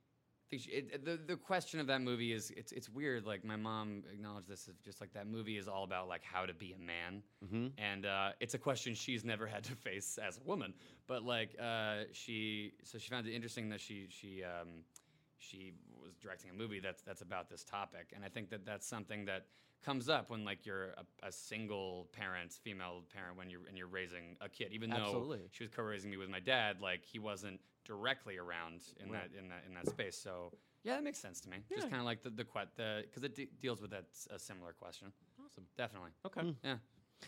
I think she, it, the the question of that movie is it's it's weird. Like my mom acknowledged this. Of just like that movie is all about like how to be a man, Mhm. and uh, it's a question she's never had to face as a woman. But like uh, she, so she found it interesting that she she um, she was directing a movie that's that's about this topic, and I think that that's something that comes up when like you're a, a single parent, female parent, when you're and you're raising a kid. Even Absolutely. though she was co-raising me with my dad, like he wasn't directly around in Right. that in that in that space. So yeah, that makes sense to me. Just Yeah. kind of like the the the because it de- deals with that s- a similar question. Awesome. Definitely. Okay. Mm. Yeah.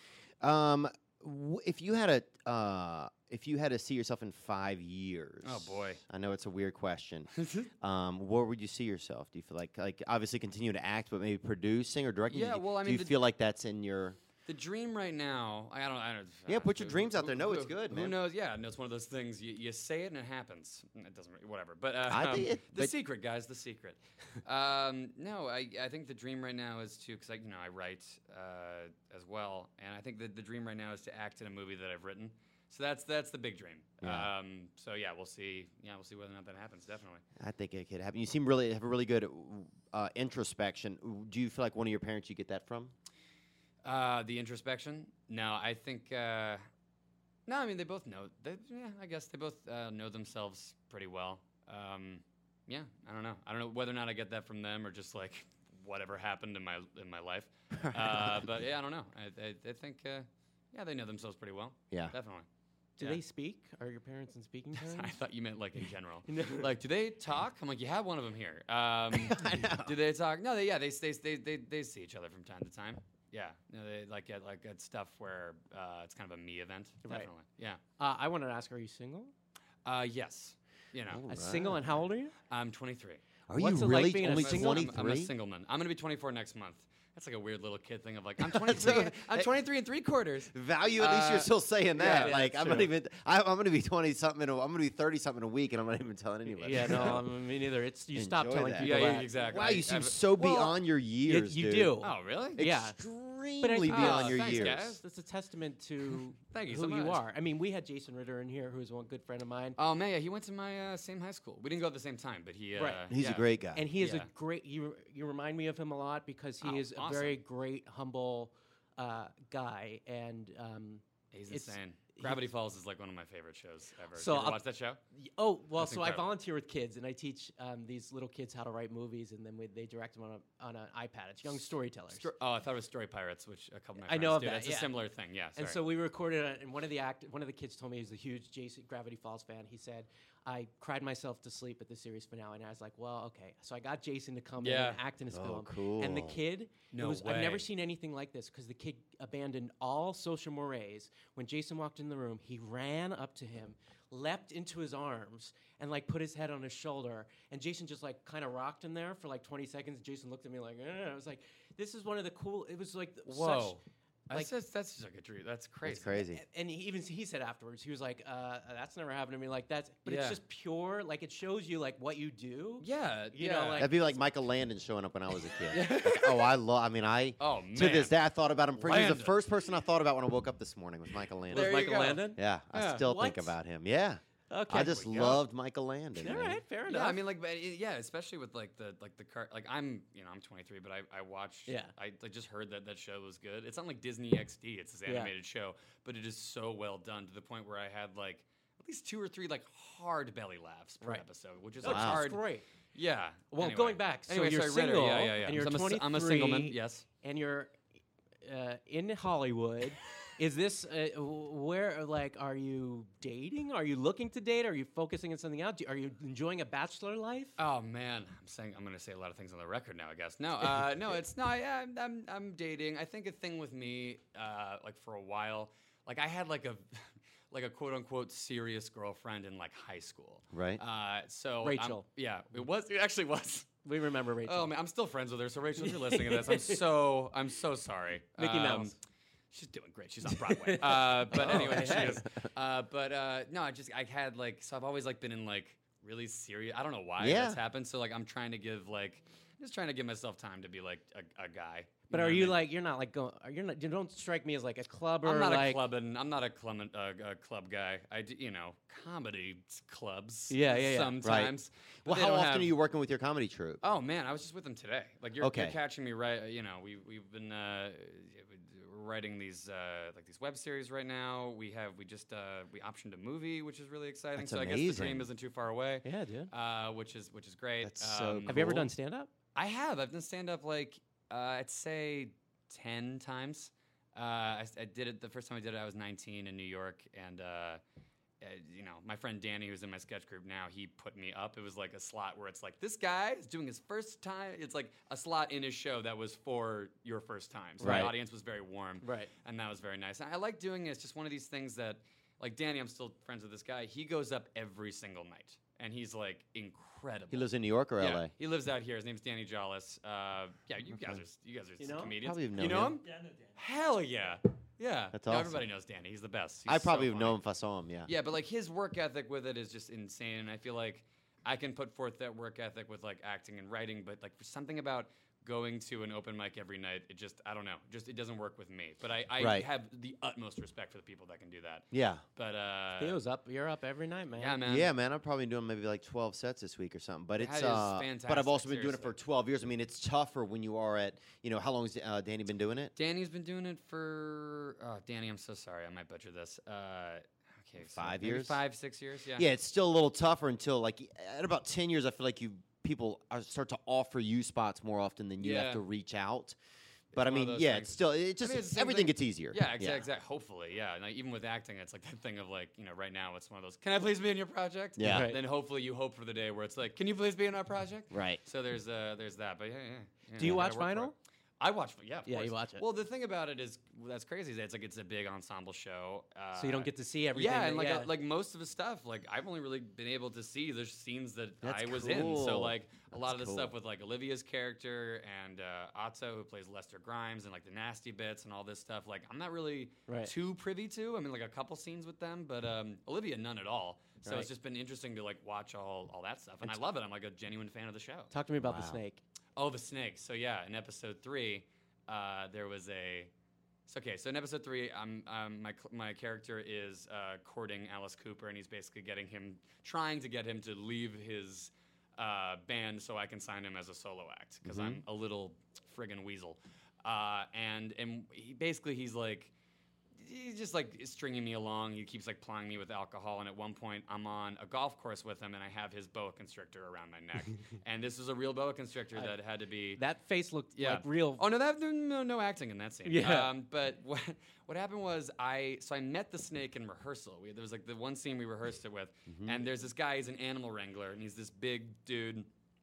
Um, w- if you had a, uh, if you had to see yourself in five years. Oh boy. I know it's a weird question. um, where would you see yourself? Do you feel like, like obviously continue to act, but maybe producing or directing? Yeah, Do you, well, I do mean, you the- feel like that's in your The dream right now, I don't, I don't. Yeah, uh, put your who- dreams out who- there. No, it's who- good, Who man. knows? Yeah, no, it's one of those things. You, you say it and it happens. It doesn't, really- whatever. But uh, I think um, it- the but- secret, guys, the secret. um, no, I, I think the dream right now is to, because I, you know, I write uh, as well, and I think that the dream right now is to act in a movie that I've written. So that's that's the big dream. Yeah. Um, so yeah, we'll see. Yeah, we'll see whether or not that happens. Definitely. I think it could happen. You seem really have a really good uh, introspection. Do you feel like one of your parents you get that from? Uh, the introspection? No, I think. Uh, no, I mean they both know. They, yeah, I guess they both uh, know themselves pretty well. Um, yeah, I don't know. I don't know whether or not I get that from them or just like whatever happened in my in my life. Uh, but yeah, I don't know. I, I, I think. Uh, yeah, they know themselves pretty well. Yeah. Definitely. Do Yeah. they speak? Are your parents in speaking terms? I thought you meant like in general. No. Like, do they talk? I'm like, you have one of them here. Um, I know. Do they talk? No, they yeah, they they they they, they see each other from time to time. Yeah, no, they like at like at stuff where uh, it's kind of a me event. Right. Definitely. Yeah. Uh, I wanted to ask, are you single? Uh, yes. You know, Oh, A Right. single, and how old are you? I'm twenty-three. Are What's you it like really being a only single? I'm, I'm a twenty-three? single man. I'm gonna be twenty-four next month. That's like a weird little kid thing of like I'm twenty-three. I'm twenty-three and three quarters. Value, at least Uh, you're still saying that. yeah, like that's I'm not true. even. I, I'm gonna be twenty something. In a, I'm gonna be thirty something a week, and I'm not even telling anybody. Yeah, no, I mean, me neither. It's you stop Enjoy telling that. people Yeah, yeah, that. exactly. Wow, I- you seem I've- so well, beyond your years. you dude. do. Oh, really? Yeah. Extremely I- beyond oh, your thanks, years. guys. That's a testament to Thank you who so you much. are. I mean, we had Jason Ritter in here, who's one good friend of mine, Oh man, yeah, he went to my uh, same high school. We didn't go at the same time, but he. Uh, Right. He's yeah. a great guy. and he is a Yeah. great. You you remind me of him a lot because he Oh, is a awesome. very great, humble uh, guy, and um, He's It's- insane. Gravity Falls is like one of my favorite shows ever. So you ever I'll- watch that show? y- oh well. That's So I incredible. volunteer with kids, and I teach um, these little kids how to write movies, and then we, they direct them on a on an iPad. It's young storytellers. Sto- oh, I thought it was Story Pirates, which a couple of my I friends know of do. that, It's yeah. a similar thing. Yeah. And sorry. so we recorded it, and one of the act, one of the kids told me he's a huge Jason Gravity Falls fan. He said, "I cried myself to sleep at the series finale," and I was like, "Well, okay." So I got Jason to come in Yeah. and act in his Oh, film. And the cool. kid, it No was, I've never way. seen anything like this because the kid abandoned all social mores. When Jason walked in the room, he ran up to him, leapt into his arms, and like put his head on his shoulder. And Jason just like kind of rocked him there for like twenty seconds. Jason looked at me like, eh. I was like, "This is one of the cool." It was like th- Whoa. such. That's, like- just, that's just like a dream. That's crazy. That's crazy. A- And he even he said afterwards, he was like, uh, "That's never happened to me." Like that's, but it's Yeah. just pure. Like it shows you like what you do. Yeah. You yeah. know, like- That'd be like Michael Landon showing up when I was a kid. Like, oh, I love. I mean, I Oh man. to this day I thought about him. For, he was Landon. the first person I thought about when I woke up this morning was Michael Landon. Was There you Michael go. Landon? Yeah, I Yeah. still think What? about him. Yeah, Okay. I just we go. loved Michael Landon. All man. right, fair enough. Yeah, I mean, like, but it- yeah, especially with like the like the car. Like, I'm, you know, I'm twenty-three, but I I watched. Yeah. I, I just heard that that show was good. It's on like Disney X D. It's this Yeah. animated show, but it is so well done to the point where I had like at least two or three like hard belly laughs per Right. episode, which is No, like it's hard. great. Yeah. Well, anyway. going back, so Anyway, you're sorry, Ritter, single, Yeah, yeah, yeah. and you're I'm, a, s- I'm a single man. twenty-three. Yes. And you're uh, in Hollywood. Is this uh, w- where like are you dating? Are you looking to date? Are you focusing on something else? Do- Are you enjoying a bachelor life? Oh man, I'm saying I'm gonna say a lot of things on the record now. I guess no, uh, no, it's no. I, I'm, I'm I'm dating. I think a thing with me, uh, like for a while, like I had like a. Like a quote unquote serious girlfriend in like high school, Right. Uh, so I'm- Rachel. yeah, it was. It actually was. We remember Rachel. Oh man, I'm still friends with her. So Rachel, if you're listening to this, I'm so I'm so sorry. Mickey Um, Mouse. She's doing great. She's on Broadway. uh, but Oh, anyway, she hey. is. Uh, but uh, no, I just I had like so I've always like been in like really serious. I don't know why Yeah. that's happened. So like I'm trying to give like just trying to give myself time to be like a, a guy. But know are what I you mean? like you're not like going? Are you not? You don't strike me as like a clubber. I'm not like, a club and I'm not a club uh, a club guy. I do, you know comedy clubs. Yeah, yeah, yeah. Sometimes. but Well, they how don't often have- are you working with your comedy troupe? Oh man, I was just with them today. Like you're, Okay. you're catching me right. You know, we we've been uh, we're writing these uh, like these web series right now. We have we just uh, we optioned a movie, which is really exciting. That's so I guess the dream amazing. isn't too far away. Yeah, dude. Uh, which is which is great. That's so Have you ever cool. done stand up? I have. I've done stand up like uh, I'd say ten times. Uh, I, I did it the first time I did it. I was nineteen in New York, and uh, uh, you know my friend Danny, who's in my sketch group now, he put me up. It was like a slot where it's like this guy is doing his first time. It's like a slot in his show that was for your first time. So Right. the audience was very warm, Right. and that was very nice. And I like doing it. It's just one of these things that. like Danny, I'm still friends with this guy. He goes up every single night, and he's like incredible. He lives in New York or yeah, L A? he lives out here. His name's Danny Jollis. Uh, yeah, you guys are you guys are You know him? comedians. Probably have known you know him. him? Hell yeah, yeah. That's No, awesome. Everybody knows Danny. He's the best. He's I probably so would know funny. him if I saw him. Yeah. Yeah, but like his work ethic with it is just insane. And I feel like I can put forth that work ethic with like acting and writing, but like for something about going to an open mic every night, it just I don't know, just it doesn't work with me. But I, I Right. have the utmost respect for the people that can do that. Yeah. But uh, Theo's up. You're up every night, man. yeah, man. Yeah, man. I'm probably doing maybe like twelve sets this week or something. But That it's is uh, but I've fantastic, also been doing it for seriously. twelve years. I mean, it's tougher when you are at, you know, how long has uh, Danny been doing it? Danny's been doing it for. Oh, Danny, I'm so sorry. I might butcher this. Uh, okay, so Five maybe years? Five, six years. Yeah. Yeah, it's still a little tougher until like at about ten years. I feel like you people are, start to offer you spots more often than you Yeah. have to reach out. But I one of mean, those yeah, things. it's still it just mean, it's the same everything thing. gets easier. Yeah, exactly. Exact, hopefully, yeah. And like, even with acting, it's like that thing of like, you know, right now it's one of those. Can I please be in your project? Yeah. Right. Then hopefully you hope for the day where it's like, can you please be in our project? Right. So there's uh there's that. But yeah, yeah. yeah Do you I watch gotta work for Vinyl? it. I watch, yeah, of Yeah, you course. watch it. Well, the thing about it is, that's crazy. Is that it's like it's a big ensemble show. Uh, So you don't get to see everything. yeah, that- and like yeah. uh, like most of his stuff, like I've only really been able to see the scenes that That's I was in. So cool. like a lot of That's the stuff cool. with like Olivia's character and uh, Otto, who plays Lester Grimes, and like the nasty bits and all this stuff. Like I'm not really Right. too privy to. I mean, like a couple scenes with them, but um, Olivia none at all. So Right. it's just been interesting to like watch all all that stuff, and I love it. I'm like a genuine fan of the show. Talk to me about the Wow. snake. Oh, the snake. So yeah, in episode three, uh, there was a. So okay, so in episode three, I'm um, my cl- my character is uh, courting Alice Cooper, and he's basically getting him, trying to get him to leave his uh, band so I can sign him as a solo act because I'm a little friggin' weasel, uh, and and he basically he's like. He's just like stringing me along. He keeps like plying me with alcohol. And at one point, I'm on a golf course with him, and I have his boa constrictor around my neck. And this is a real boa constrictor I- that had to be. That face looked Yeah. like real. Oh no, that no, no acting in that scene. Yeah. Um, but what what happened was I so I met the snake in rehearsal. We, there was like the one scene we rehearsed it with, and there's this guy. He's an animal wrangler, and he's this big dude,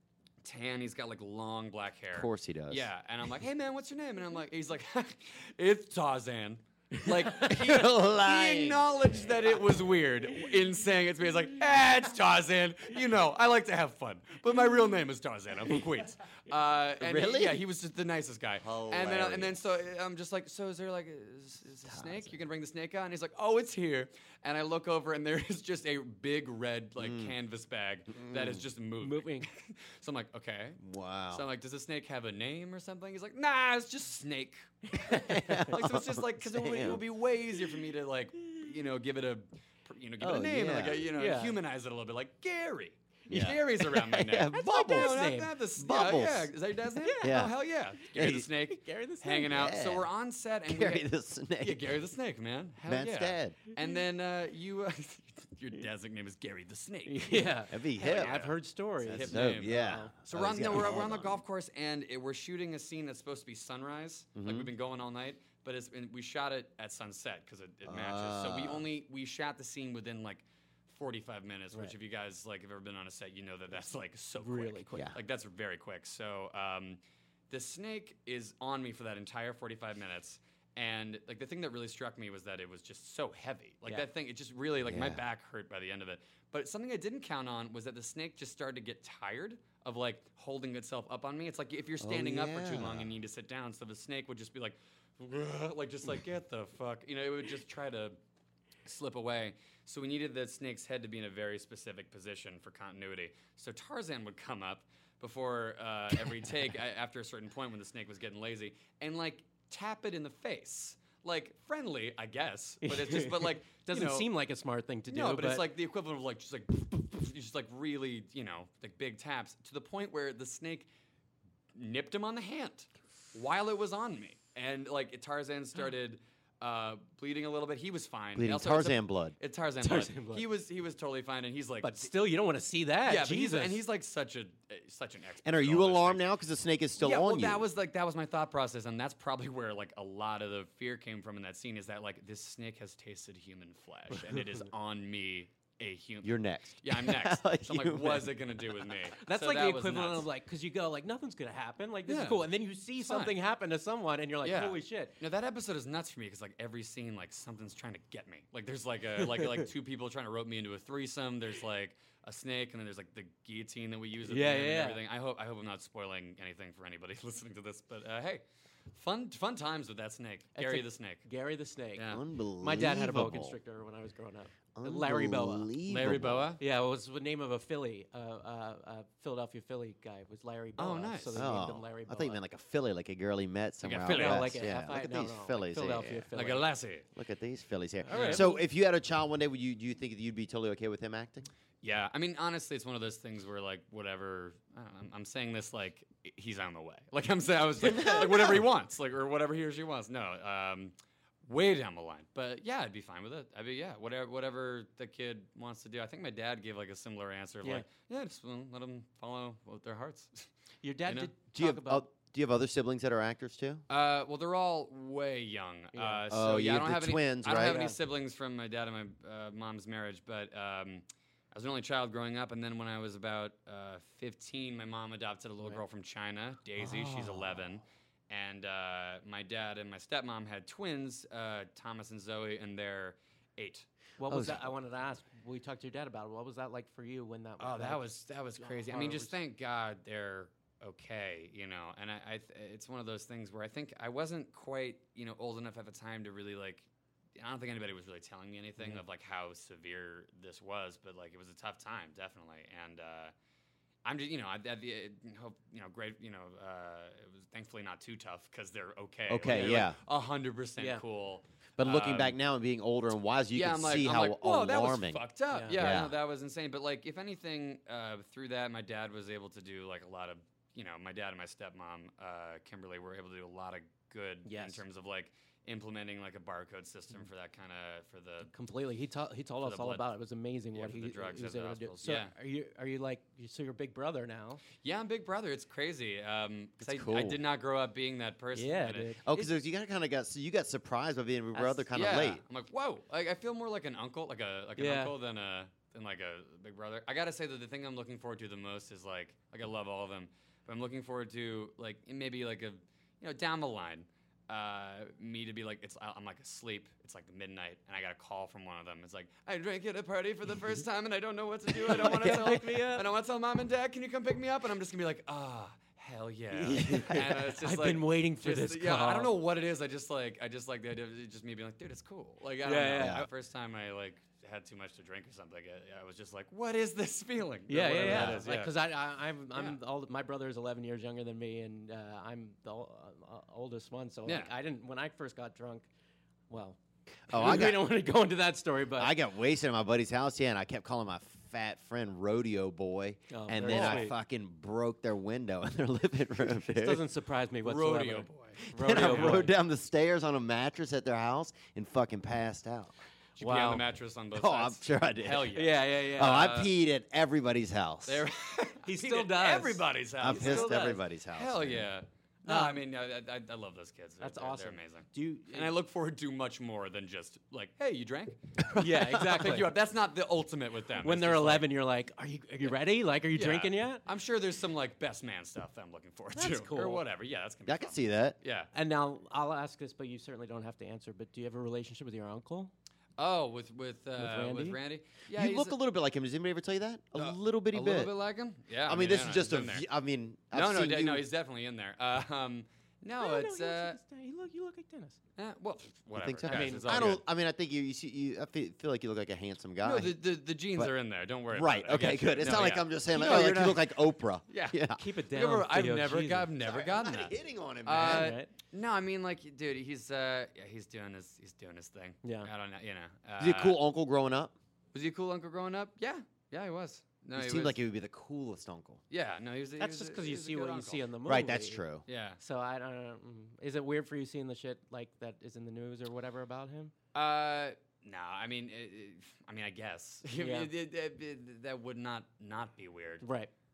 tan. He's got like long black hair. Of course he does. Yeah, and I'm like, hey man, what's your name? And I'm like, he's like, it's Tarzan. Like he, You're he lying. acknowledged that it was weird in saying it to me. He's like, eh, it's Tarzan. You know, I like to have fun, but my real name is Tarzan. I'm from Queens. Uh, and he- Really? yeah, he was just the nicest guy. And then, and then, so I'm just like, so is there like, is, is a snake? You can bring the snake out? And he's like, oh, it's here. And I look over, and there is just a big red like canvas bag that is just moving. Moving. So I'm like, okay. Wow. So I'm like, does the snake have a name or something? He's like, nah, it's just snake. Like, so it's just like, because it, would- it Damn. would be way easier for me to like, you know, give it a, you know, give it Oh, a name, and yeah. like, a, you know, Yeah. humanize it a little bit, like Gary. Yeah. Gary's around my neck. Yeah, That's Bubbles. No, not, name. not the s- Bubbles. Yeah, yeah. Is that your dad's name? Yeah. Oh hell yeah. Gary the snake. Gary the snake. Hanging out. So Yeah. we're on set and we Gary get- the snake. Yeah, Gary the snake, man. Hell Matt's yeah. dad. And then uh, you, uh, your dad's nickname is Gary the snake. Yeah. That'd be Hell hip. yeah. I've heard stories. Hip That's name. dope. Yeah. Wow. So Oh, we're he's on, no, got we're, all we're on the them. golf course, and it, we're shooting a scene that's supposed to be sunrise. Like we've been going all night, but it's and we shot it at sunset because it, it matches. So we Ah. only we shot the scene within like forty-five minutes, which Right. if you guys like have ever been on a set, you know that that's like so Really quick. quick. Yeah. Like that's very quick. So um, the snake is on me for that entire forty-five minutes. And like the thing that really struck me was that it was just so heavy. Like Yeah. that thing, it just really like my Yeah. back hurt by the end of it. But something I didn't count on was that the snake just started to get tired of like holding itself up on me. It's like if you're standing up for too long yeah. and you need to sit down, so the snake would just be like, like just like get the fuck, you know, it would just try to slip away. So we needed the snake's head to be in a very specific position for continuity. So Tarzan would come up before uh, every take a- after a certain point when the snake was getting lazy and like tap it in the face. Like friendly, I guess, but it's just, but like Doesn't you know, seem like a smart thing to do. no, but, it's like the equivalent of like just like just like really, you know, like big taps to the point where the snake nipped him on the hand while it was on me, and like Tarzan started uh, bleeding a little bit. He was fine. Bleeding Also, it's a- Tarzan blood. It's Tarzan, Tarzan blood. blood. He was he was totally fine, and he's like, But still, you don't want to see that. yeah, but he's, Jesus. and he's like such a uh, such an expert. And are at you all those alarmed things. now because the snake is still yeah, on well, you? that was like that was my thought process, and that's probably where like a lot of the fear came from in that scene. Is that like this snake has tasted human flesh, and it is on me a human. You're next. Yeah, I'm next. Like So I'm like, human. what's it gonna do with me? That's So like that the was equivalent nuts. of like, because you go like nothing's gonna happen, like this Yeah. is cool, and then you see It's fine. something happen to someone, and you're like, Yeah. holy shit. No, that episode is nuts for me because like every scene, like something's trying to get me. Like there's like a like like two people trying to rope me into a threesome. There's like a snake, and then there's like the guillotine that we use at Yeah, the end yeah, yeah. and everything. I hope I hope I'm not spoiling anything for anybody listening to this, but uh, hey, fun fun times with that snake, It's Gary a- the snake. Gary the Snake. Yeah. Unbelievable. My dad had a boa constrictor when I was growing up. Larry Boa. Larry Boa. Yeah, it was the name of a Philly, uh, uh, uh, Philadelphia Philly guy. Was Larry Boa. Oh, nice. So they named Oh, him Larry Boa. I thought you meant like a filly, like a girl he met somewhere out Philly. west. No, like a yeah. F I Look at no, these no, like fillies Philadelphia here. Philly. Like a lassie. Look at these fillies here. All right. So, if you had a child one day, would you do you think that you'd be totally okay with him acting? Yeah, I mean, honestly, it's one of those things where, like, whatever. I don't know, I'm, I'm saying this like i- he's on the way. Like I'm saying, I was like, like whatever he wants, like or whatever he or she wants. No, um, way down the line. But yeah, I'd be fine with it. I'd be yeah, whatever whatever the kid wants to do. I think my dad gave like a similar answer of Yeah. like, yeah, just well, let them follow with their hearts. Your dad You know? did Do you talk have about. uh, do you have other siblings that are actors too? Uh, well, they're all way young. Yeah. Uh, Oh, so you yeah, I have don't the have any twins, I don't have right? any Yeah. siblings from my dad and my uh, mom's marriage, but um, I was an only child growing up. And then when I was about uh, fifteen, my mom adopted a little Right. girl from China, Daisy. She's Oh. eleven. And uh, my dad and my stepmom had twins, uh, Thomas and Zoe, and they're eight. What Oh, was so- that? I wanted to ask. We talked to your dad about it. What was that like for you when that? Oh, that was that was Oh, crazy. I or mean, it just was- thank God they're okay, you know. And I, I, th- it's one of those things where I think I wasn't quite, you know, old enough at the time to really like. I don't think anybody was really telling me anything Yeah. of like how severe this was, but like it was a tough time, definitely. And uh, I'm just, you know, I, I, I hope, you know, great, you know, uh, it was thankfully not too tough because they're okay. Like, Okay, they're, yeah. like, a hundred percent Yeah. cool. But looking Um, back now and being older and wiser, you yeah, can I'm like, see I'm how like, whoa, that was alarming. fucked up. Yeah. Yeah, Yeah. no, that was insane. But like, if anything, uh, through that, my dad was able to do like a lot of, you know, my dad and my stepmom, uh, Kimberly, were able to do a lot of good Yes. in terms of like implementing like a barcode system for that kind of for the. completely. He told he told For us the all blood- about it. It was amazing yeah, what for he, the drugs he was at the able to do. hospitals. So Yeah. are you are you like you- so you're big brother now? Yeah, I'm big brother. It's crazy. Um, 'cause It's I, I cool. did not grow up being that person. Yeah, and it- dude. Oh, because you got kind of got so you got surprised by being a brother That's- kind of yeah. late. I'm like, whoa. Like, I feel more like an uncle, like a like an Yeah. uncle than a than like a big brother. I gotta say that the thing I'm looking forward to the most is like like I love all of them, but I'm looking forward to like maybe like a you know down the line, uh, me to be like it's I'm like asleep. It's like midnight, and I got a call from one of them. It's like I drank at a party for the first time, and I don't know what to do. I don't want to tell Pick me up. I don't want to tell mom and dad. Can you come pick me up? And I'm just gonna be like, ah. Hell yeah! and it's just I've like, been waiting for just- this Yeah, I call. don't know what it is. I just like I just like the idea of it just me being like, dude, it's cool. Like I don't Yeah, know. yeah. The first time I like had too much to drink or something, I, I was just like, what is this feeling? Or Yeah, yeah, whatever yeah. that is, Like, cause I, I, I'm, I'm Yeah. all, my brother is eleven years younger than me, and uh, I'm the ol- uh, oldest one. So Yeah. like, I didn't when I first got drunk. Well, Oh, I we got don't want to go into that story, but I got wasted at my buddy's house, yeah, and I kept calling my fat friend Rodeo Boy, Oh, and very then I sweet. fucking broke their window in their living room. this dude. doesn't surprise me whatsoever. rodeo boy. Then I Rodeo boy. rode down the stairs on a mattress at their house and fucking passed out. Did you pee on Wow. the mattress on both Oh, I'm sides? sure I did. Hell yeah. Yeah, yeah, yeah. Oh, I Uh, peed at everybody's house. There, He Peed still at does. Everybody's I house. still pissed does. everybody's house. Hell man. yeah. No, Um, I mean, I, I, I love those kids. They're- That's they're, awesome. They're amazing. Do you? And I look forward to much more than just like, hey, you drank? yeah, I'll exactly. pick you up. That's not the ultimate with them. When It's they're just like- eleven, you're like, are you are you ready? Like, are you Yeah. drinking yet? I'm sure there's some like best man stuff that I'm looking forward That's to, cool. or whatever. Yeah, that's gonna be I can fun. see that. Yeah. And now I'll ask this, but you certainly don't have to answer. But do you have a relationship with your uncle? Oh, with with uh, Randy? with Randy. Yeah, you he's look a little bit like him. Does anybody ever tell you that? A uh, little bitty a bit. little bit like him. Yeah. I mean, this yeah, is no, just he's a. in there. v- I mean, I've No, no, seen de- you- no. He's definitely in there. Uh, um, no, No, no, it's he looks uh, like a- you look you look like Dennis. eh, well, You whatever. think so? I guys, mean, it's all I don't. good. I mean, I think you. You see. You. I feel, feel like you look like a handsome guy. No, the, the the genes But- are in there. Don't worry. right. About it. I Okay. get you. Good. It's No, not like yeah. I'm just saying. Like, No, oh, you're like you not- look like Oprah. Yeah. Yeah. Keep it down. You ever- I've Theo, never Jesus. got, I've never gotten I'm not that. hitting on him, Uh, man. Right? No, I mean, like, dude, he's uh, yeah, he's doing his, he's doing his thing. Yeah. I don't know, you know. Uh, Was he a cool uncle growing up? Was he a cool uncle growing up? Yeah, yeah, he was. No, he he seemed was, like he would be the coolest uncle. Yeah, no, he was. he That's was just a- because he you was a see good what you uncle. see on the movie. Right. That's true. Yeah. So I don't. know. mm, Is it weird for you seeing the shit like that is in the news or whatever about him? Uh, no, I mean, it, it, I mean, I guess Yeah. It- it- it- it- that would not not be weird. Right.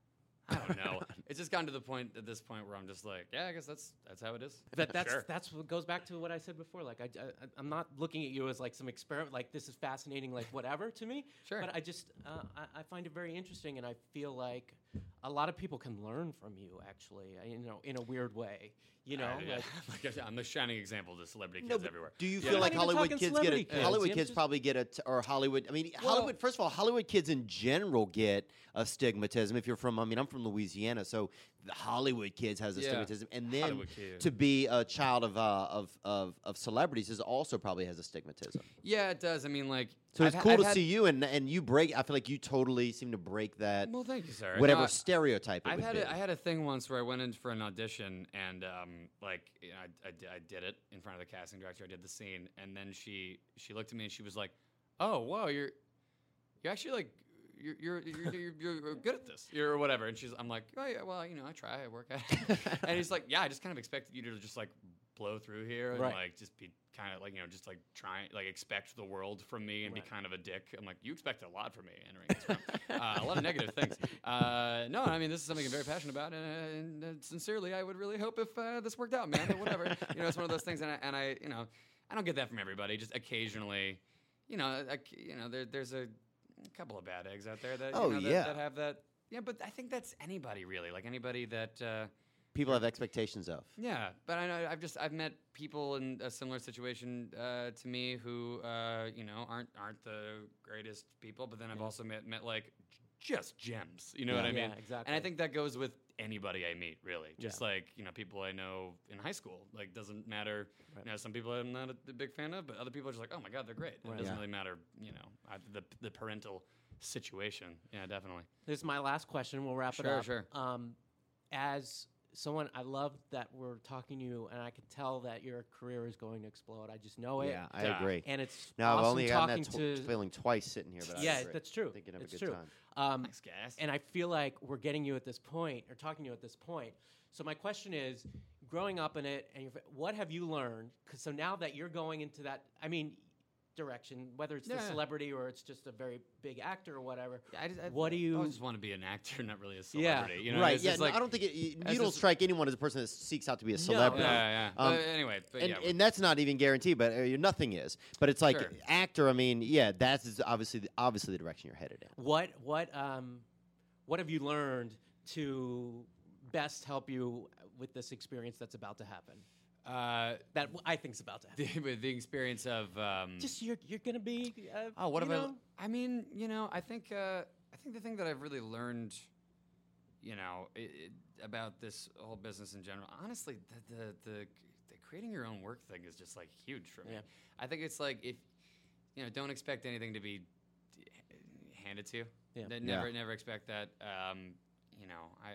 I don't know. It's just gotten to the point at this point where I'm just like, yeah, I guess that's that's how it is. That that's Sure. that's what goes back to what I said before. Like I, I I'm not looking at you as like some experiment. Like this is fascinating. Like whatever to me. Sure. But I just uh, I, I find it very interesting, and I feel like a lot of people can learn from you. Actually, I- you know, in a weird way. You know, I- yeah. like Like, I'm the shining example to celebrity No, kids but everywhere. do you Yeah. feel We're like not even Hollywood talking kids get celebrity a kids. Hollywood Yeah, kids just- probably get a t- or Hollywood? I mean, Well- Hollywood. First of all, Hollywood kids in general get a stigmatism. If you're from, I mean, I'm from Louisiana, so the Hollywood kids has a Yeah. stigmatism, and then Hollywood kid. to be a child of uh, of of of celebrities is also probably has a stigmatism. Yeah, it does. I mean, like, So it's I've ha- cool I've to had- see you, and and you break. I feel like you totally seem to break that Well, thank you, sir. whatever No, stereotype. It I've would had be. a, I had a thing once where I went in for an audition and um, like you know, I, I, di- I did it in front of the casting director. I did the scene, and then she she looked at me and she was like, "Oh, whoa, you're you're actually like you're you're you're, you're, you're good at this, you're whatever." And she's I'm like, "Oh yeah, well you know I try, I work at it." And he's like, "Yeah, I just kind of expected you to just like blow through here and Right. like just be kind of like you know just like trying like expect the world from me and Right. be kind of a dick." I'm like, "You expect a lot from me entering this film, uh, a lot of negative things." Uh, no, I mean this is something I'm very passionate about, and, uh, and uh, sincerely, I would really hope if uh, this worked out, man. But whatever, you know, it's one of those things, and I, and I, you know, I don't get that from everybody. Just occasionally, you know, I, you know, there, there's a, couple of bad eggs out there that, Oh, you know, that, yeah. that have that. Yeah, but I think that's anybody really, like anybody that. Uh, People have expectations of. yeah, but I know I've just I've met people in a similar situation uh, to me who uh, you know aren't aren't the greatest people, but then I've also met met like j- just gems. You know what I Yeah, mean? exactly. And I think that goes with anybody I meet, really. Just Yeah. like you know people I know in high school. Like doesn't matter. Right. You know, some people I'm not a, a big fan of, but other people are just like, oh my god, they're great. It Right. doesn't Yeah. really matter. You know, I, the the parental situation. Yeah, definitely. This is my last question. We'll wrap it Sure, up. sure. Um, as someone, I love that we're talking to you, and I can tell that your career is going to explode. I just know it. Yeah, I Yeah. agree. And it's Now I've awesome only gotten talking that tw- to. feeling twice sitting here, but I yeah, agree. that's true. I think you'd have it's a good true. time. Um, Thanks, guys. and I feel like we're getting you at this point, or talking to you at this point. So my question is, growing up in it, and you're, what have you learned? 'Cause so now that you're going into that, I mean, direction, whether it's Yeah. the celebrity or it's just a very big actor or whatever. Yeah, I just, I, What do you- I just want to be an actor, not really a Yeah. celebrity. You know, right? it's Yeah. just no, like, I don't think it, you, that's you don't just- strike anyone as a person that seeks out to be a No, celebrity. Yeah, yeah. Um, but anyway, but and, yeah, and that's not even guaranteed, but uh, nothing is. But it's like Sure. actor. I mean, yeah, that's is obviously the, obviously the direction you're headed in. What what um, what have you learned to best help you with this experience that's about to happen? uh, That w- I think's about to happen. the, with the experience of um, Just you're you're gonna be. Uh, oh, what you have I? know? l- I mean, you know, I think uh, I think the thing that I've really learned, you know, i i about this whole business in general, honestly, the the, the the creating your own work thing is just like huge for me. Yeah. I think it's like if you know, don't expect anything to be d- handed to you. Yeah. N- Yeah. Never, never expect that. Um, you know, I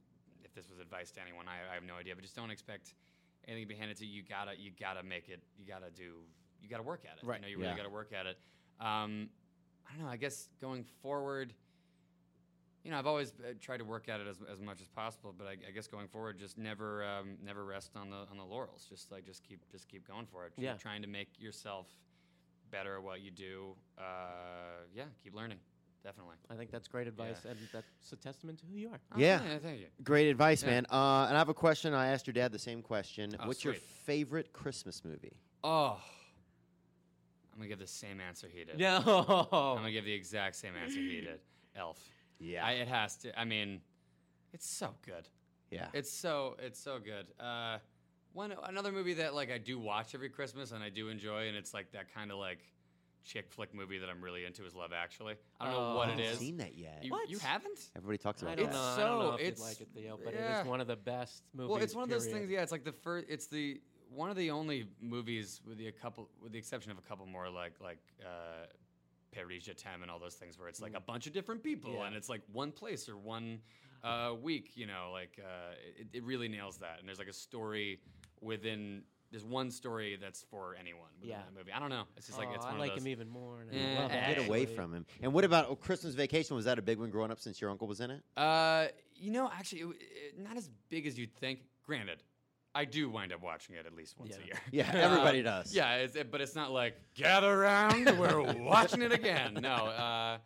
if this was advice to anyone, I, I have no idea, but just don't expect anything to be handed to you. You gotta, you gotta make it. You gotta do. You gotta work at it. Right. You know, you Yeah. really gotta work at it. Um, I don't know. I guess going forward, you know, I've always uh, tried to work at it as, as much as possible. But I, I guess going forward, just never, um, never rest on the on the laurels. Just like just keep, just keep going for it. Keep Yeah. Trying to make yourself better at what you do. Uh, yeah. Keep learning. Definitely. I think that's great advice, and that's a testament to who you are. Oh, Yeah. Thank you. Great advice, Yeah. man. Uh, and I have a question. I asked your dad the same question. Oh, What's your sweet. favorite Christmas movie? Oh. I'm gonna give the same answer he did. No. I'm gonna give the exact same answer he did. Elf. Yeah. I, it has to. I mean, it's so good. yeah. It's so it's so good. Uh, one another movie that like I do watch every Christmas and I do enjoy, and it's like that kind of like chick flick movie that I'm really into is Love Actually. I don't know what Oh. it I haven't is. seen that yet. You, What? you haven't? Everybody talks about I it. don't It's know. I don't know so- if you'd it's- like it, Theo, but it yeah. is one of the best movies. Well, it's one of those period. things. Yeah, it's like the first. It's the one of the only movies with the a couple, with the exception of a couple more like like uh, Paris Je t'aime and all those things, where it's like a bunch of different people Yeah. and it's like one place or one uh, week. You know, like uh, it, it really nails that. And there's like a story within. There's one story that's for anyone within Yeah. that movie. I don't know. It's just like Oh, it's I one like of those. him even more. And I Yeah, love get Get away Actually. from him. And what about oh, Christmas Vacation? Was that a big one growing up since your uncle was in it? Uh, you know, actually, it, it, not as big as you'd think. Granted, I do wind up watching it at least once Yeah. a year. Yeah, everybody Um, does. Yeah, it's, it, but it's not like gather around, we're watching it again. No, uh,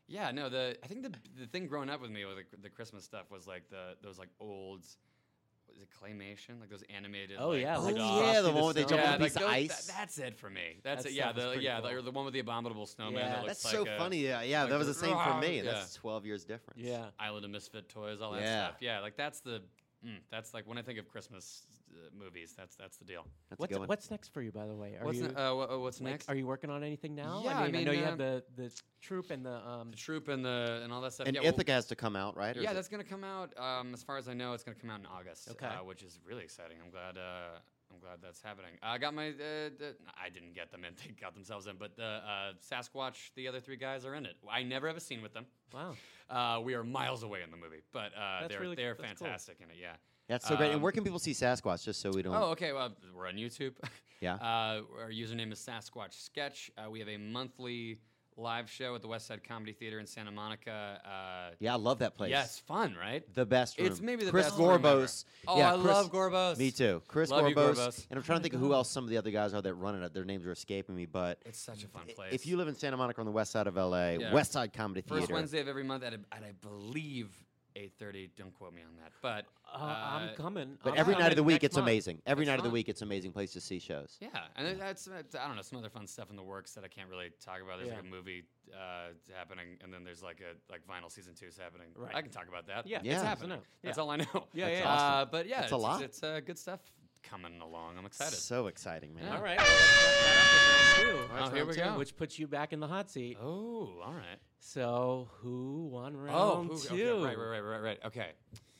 Yeah, no, the I think the the thing growing up with me with the, the Christmas stuff was like the those like old, was it claymation, like those animated. Oh, like, yeah, Oh like Rudolph. yeah, the Frosty the one where they jump Snowman. on Yeah, a like piece of those- ice. that- that's it for me. That's That it. Yeah, stuff is the pretty yeah cool. the, the one with the abominable snowman. Yeah. That looks That's like so a funny. Yeah, yeah, like that was the- the same for me. Yeah. That's twelve years difference. Yeah. Island of Misfit Toys, all that Yeah. stuff. Yeah, like that's the mm, that's like when I think of Christmas uh, movies, that's that's the deal. That's What's a good one. what's next for you, by the way? Are What's you ne- uh, wha- uh, what's like, next? Are you working on anything now? Yeah, I I mean, I, know mean, you uh, have the the troop and the um. The troop and the and all that stuff. And yeah, well- Ithaca has to come out, right? Or yeah, is it- that's gonna come out. Um, as far as I know, it's gonna come out in August. Okay. Uh, which is really exciting. I'm glad. Uh, I'm glad that's happening. I got my. Uh, the, I didn't get them in. They got themselves in. But the uh, Sasquatch, the other three guys are in it. I never have a scene with them. Wow. Uh, we are miles away in the movie, but uh, That's they're really- they're that's cool. fantastic in it. Yeah. That's so great. And Um, where can people see Sasquatch? Just so we don't. Oh, okay. Well, we're on YouTube. Yeah. Uh, our username is Sasquatch Sketch. Uh, we have a monthly live show at the West Side Comedy Theater in Santa Monica. Uh, Yeah, I love that place. yeah, it's fun, right? The best room. It's maybe the Chris best room ever. Gorbos. Oh, yeah, I Chris- love Gorbos. Me too. Chris Love you, Gorbos. Gorbos. And I'm trying to think of who else some of the other guys are that run it. Their names are escaping me, but It's such a fun i- place. if you live in Santa Monica on the west side of L A, Yeah. West Side Comedy First Theater. Wednesday of every month at, a, at I believe eight thirty. Don't quote me on that, but Uh, I'm coming. But I'm every night of coming the week, next it's month. amazing. Every It's night of the fun. week, it's an amazing place to see shows. yeah, and then that's that's- I don't know some other fun stuff in the works that I can't really talk about. There's Yeah. like a movie uh, happening, and then there's like a like Vinyl season two is happening. Right. I can talk about that. Yeah, it's Yeah. happening. know. That's Yeah. all I know. Yeah, That's yeah. awesome. Uh, but yeah, That's a it's, lot. It's, uh, good stuff coming along. I'm excited. So exciting, man. Yeah. All right. Well, let's wrap that up with round two. Oh, here we round two. go. Which puts you back in the hot seat. Oh, all right. So who won round Oh, who- two? okay, right, right, right, right, right. Okay.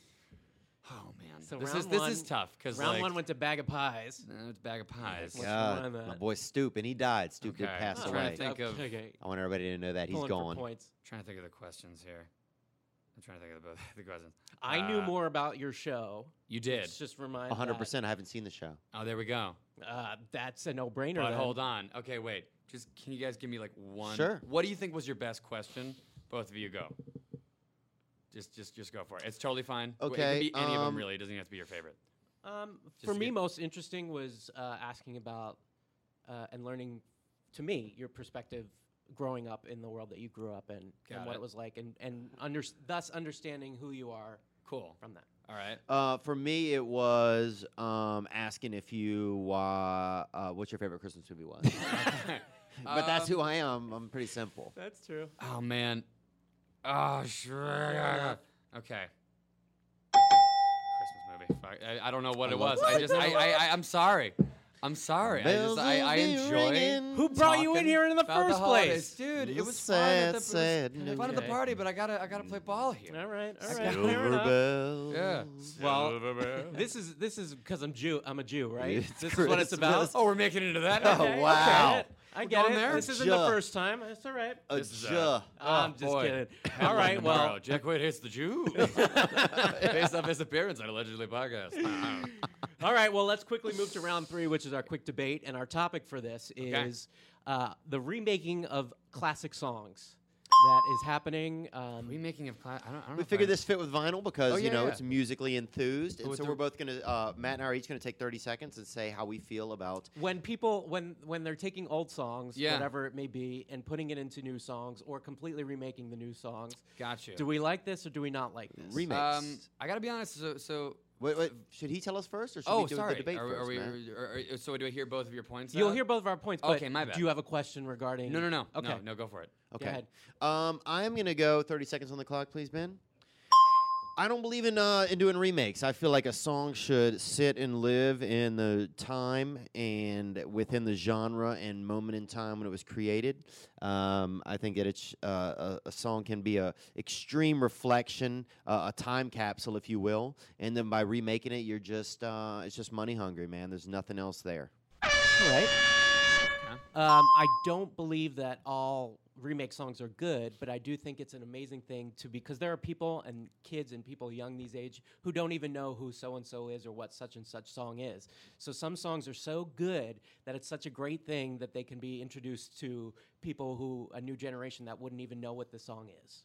Oh man, So this round is this one- is tough because Round like, one went to Bag of Pies. uh, it's a bag of pies. What's God, wrong with my that? boy Stoop, and he died. Stoop did Okay. pass I'm trying away. to think of- Okay. I want everybody to know that he's Pulling gone. for points. Trying to think of the questions here. I'm trying to think of the, the questions. I knew Uh, more about your show. You did. Let's just remind one hundred that, percent. I haven't seen the show. Oh, there we go. Uh, that's a no-brainer. But then. hold on. Okay, wait. Just can you guys give me like one? Sure. What do you think was your best question? Both of you go. Just, just, just go for it. It's totally fine. W- It Okay, can be any of them um, really. It doesn't have to be your favorite. Um, Just for to me, get- most interesting was uh, asking about uh, and learning, to me, your perspective growing up in the world that you grew up in Got and what it. it was like, and and under, thus understanding who you are Cool. from that. All right. Uh, for me, it was um, asking if you uh, uh, what your favorite Christmas movie was. but that's Um, who I am. I'm pretty simple. That's true. Oh man. Oh sure. enough. Okay. Christmas movie. Fuck, I, I don't know what I it love was. I it. just I, I I I'm sorry. I'm sorry. I Bells just I, will I be enjoy. ringing. Who brought you in talking here in the about first holidays. place? dude? It The was sad, fun. At the, sad it was fun at the Okay. party, but I gotta I gotta play ball here. All right, all I right. got- Fair Silver enough. bells. Yeah. Well, This is this is because I'm Jew. I'm a Jew, right? It's this is what it's about. Christmas. Oh, we're making it into that. Oh, Okay. wow. I We're get going it. there? This isn't the Juh. first time. It's all right. A This is, uh, juh. I'm Oh, just boy. kidding. All right, Tomorrow, well, Jack Wade hates the Jew. Based off his appearance on Allegedly podcast. all right. Well, let's quickly move to round three, which is our quick debate, and our topic for this is uh, the remaking of classic songs that is happening. Um, Remaking of class. I don't. I don't know We if figured I- this fit with vinyl because Oh, you yeah, know yeah. it's musically enthused, and With so the- we're both gonna. Uh, Matt and I are each gonna take thirty seconds and say how we feel about. when people when when they're taking old songs, Yeah. whatever it may be, and putting it into new songs or completely remaking the new songs, Got you. do we like this or do we not like this? Remakes. Um, I gotta be honest. So, so Wait, wait, should he tell us first, or should oh, we do sorry. the debate are, first? are we? Matt? Are, are, so do I hear both of your points? You'll out? hear both of our points. But Okay, my bad. Do you have a question regarding? No, no, no. Okay. No, no, go for it. Okay. ahead. Um, I'm gonna go thirty seconds on the clock, please, Ben. I don't believe in uh, in doing remakes. I feel like a song should sit and live in the time and within the genre and moment in time when it was created. Um, I think that it's uh, a, a song can be a extreme reflection, uh, a time capsule, if you will. And then by remaking it, you're just uh, it's just money hungry, man. There's nothing else there. All right. Um, I don't believe that all remake songs are good, but I do think it's an amazing thing to because there are people and kids and people young these age who don't even know who so and so is or what such and such song is. So some songs are so good that it's such a great thing that they can be introduced to people who a new generation that wouldn't even know what the song is.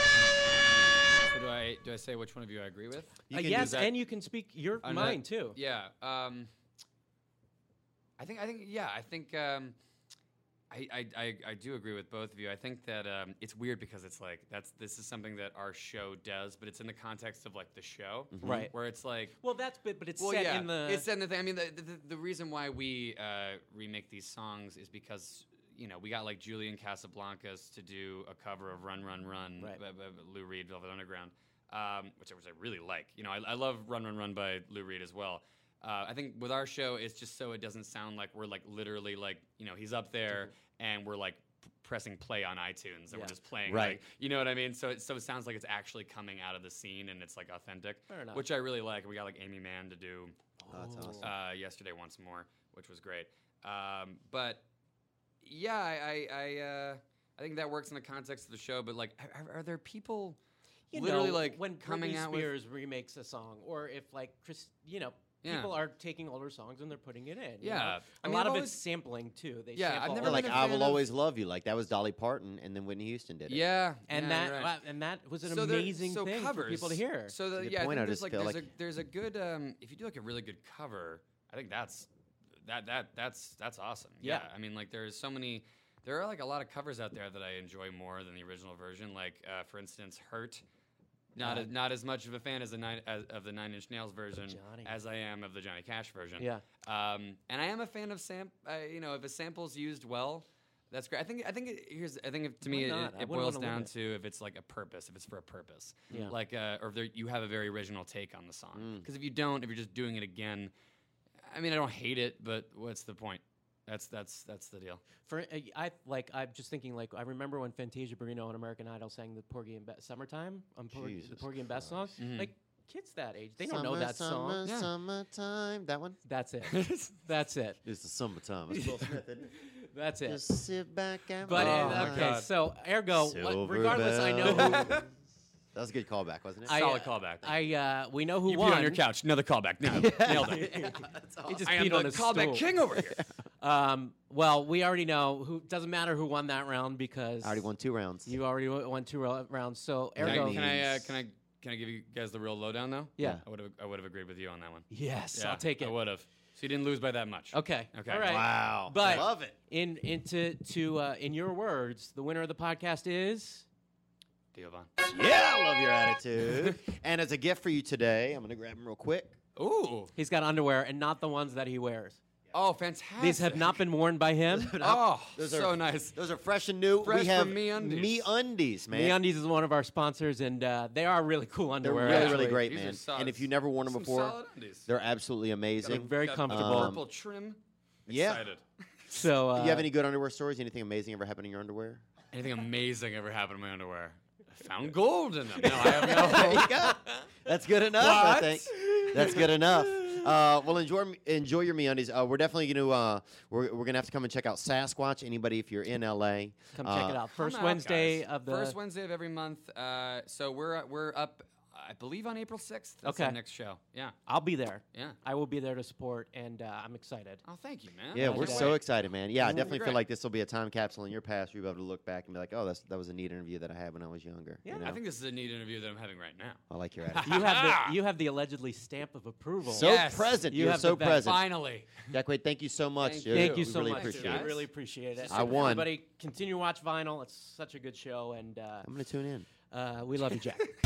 So do I? Do I say which one of you I agree with? You Uh, can do yes, that- and you can speak your On mind that- too. Yeah. Um, I think. I think. Yeah. I think. Um, I, I, I, I do agree with both of you. I think that um, it's weird because it's like that's this is something that our show does, but it's in the context of like the show, Right. Where it's like, Well, that's but but it's well, set yeah, in the. it's set in the thing. I mean, the, the the reason why we uh, remake these songs is because you know we got like Julian Casablancas to do a cover of Run Run Run Right. by, by Lou Reed, Velvet Underground, um, which I which I really like. You know, I, I love Run Run Run by Lou Reed as well. Uh, I think with our show, it's just so it doesn't sound like we're like literally like you know he's up there and we're like p- pressing play on iTunes and Yeah. we're just playing Right. like, you know what I mean? So it so it sounds like it's actually coming out of the scene and it's like authentic, Fair enough. which I really like. We got like Amy Mann to do Oh, that's awesome. uh, yesterday once more, which was great. Um, but yeah, I I I, uh, I think that works in the context of the show. But like, are, are there people you literally know, like when coming Britney out with? Spears remakes a song, or if like Chris, you know, Yeah. people are taking older songs and they're putting it in. you Yeah. know? I a mean, lot I've of always- it's sampling too. They Yeah, I've sample never Or all like been the- a I fan Will of- Always Love You. Like that was Dolly Parton, and then Whitney Houston did it. Yeah, and yeah, that right. wow, and that was an So there- amazing so thing covers, for people to hear. So the, a good yeah, point. I I think there's just like feel there's like- a there's a good um, if you do like a really good cover, I think that's that that that's that's awesome. Yeah. I mean like there's so many there are like a lot of covers out there that I enjoy more than the original version. Like uh, for instance, Hurt. Not Uh, as, not as much of a fan as the nine as, of the Nine Inch Nails version Johnny. as I am of the Johnny Cash version. Yeah. Um, and I am a fan of sam. Uh, you know, if a sample's used well, that's great. I think I think it, here's I think if, to me Why it, not? I it wouldn't boils wanna down limit. to if it's like a purpose, if it's for a purpose, Yeah. like uh, or if there, you have a very original take on the song. Mm. Because if you don't, if you're just doing it again, I mean, I don't hate it, but what's the point? That's that's that's the deal. For uh, I like I'm just thinking like I remember when Fantasia Barrino on American Idol sang the Porgy and Bess "Summertime" on Por- the Jesus Porgy and Bess song. Mhm. Like kids that age, they don't know Summer, that summer, song. Yeah. Summertime. That one? That's it. That's it. It's the summertime. It's Will Smith, isn't it? That's it. Just sit back and But Oh uh, my okay, God. so ergo, what, Silver regardless, I know. bell. Who, That was a good callback, wasn't it? I, Solid uh, callback. I uh, we know who you won. peed on your couch. Another callback. No, nailed it. He just I am peed on the his callback stool. king over here. Um, well, we already know who. Doesn't matter who won that round because I already won two rounds. You already w- won two ro- rounds. So Can I, ergo, can I, uh, means- can I can I give you guys the real lowdown though? Yeah. I would have I would have agreed with you on that one. yes, Yeah, I'll take it. I would have. So you didn't lose by that much. Okay. Okay. All right. Wow. But- love it. In into to uh, in your words, the winner of the podcast is. Theo Von. Yeah, I love your attitude. And as a gift for you today, I'm going to grab them real quick. Ooh. He's got underwear and not the ones that he wears. Oh, fantastic. These have not been worn by him. Oh, Those so are- nice. Those are fresh and new. Fresh we have from MeUndies. Me Undies, man. MeUndies is one of our sponsors, and uh, they are really cool They're underwear. really, actually. really great, These are man. solid- And if you've never worn them Some before, solid undies. they're absolutely They're amazing. very Got comfortable. Um, Purple trim. Yeah. Excited. So, uh, Do you have any good underwear stories? Anything amazing ever happened in your underwear? Anything amazing ever happened in my underwear? I found gold in them. No, I have there no. you go. That's good enough, I What? think. That's good enough. Uh, well, enjoy enjoy your MeUndies. Uh, we're definitely going to uh, we're we're gonna have to come and check out Sasquatch. Anybody, if you're in L A, Come uh, check it out. First Come out, Wednesday guys. of the. First Wednesday of every month. Uh, so we're we're up, I believe, on April sixth. That's Okay. our next show. Yeah. I'll be there. Yeah. I will be there to support, and uh, I'm excited. Oh, thank you, man. Yeah, Can't we're wait. so excited, man. Yeah, I It'll be definitely feel great. like this will be a time capsule in your past. You'll be able to look back and be like, oh, that's that was a neat interview that I had when I was younger. Yeah, you know? I think this is a neat interview that I'm having right now. I like your attitude. You have the you have the allegedly stamp of approval. so Yes. present. You You're have so the best. present. Finally. Jack Wade, thank you so much. Thank Yeah, Thank you. you we so really much. appreciate I it. really appreciate it. I won. Everybody, continue to watch Vinyl. It's such a good show, and uh, I'm going to tune in. uh, we love you, Jack.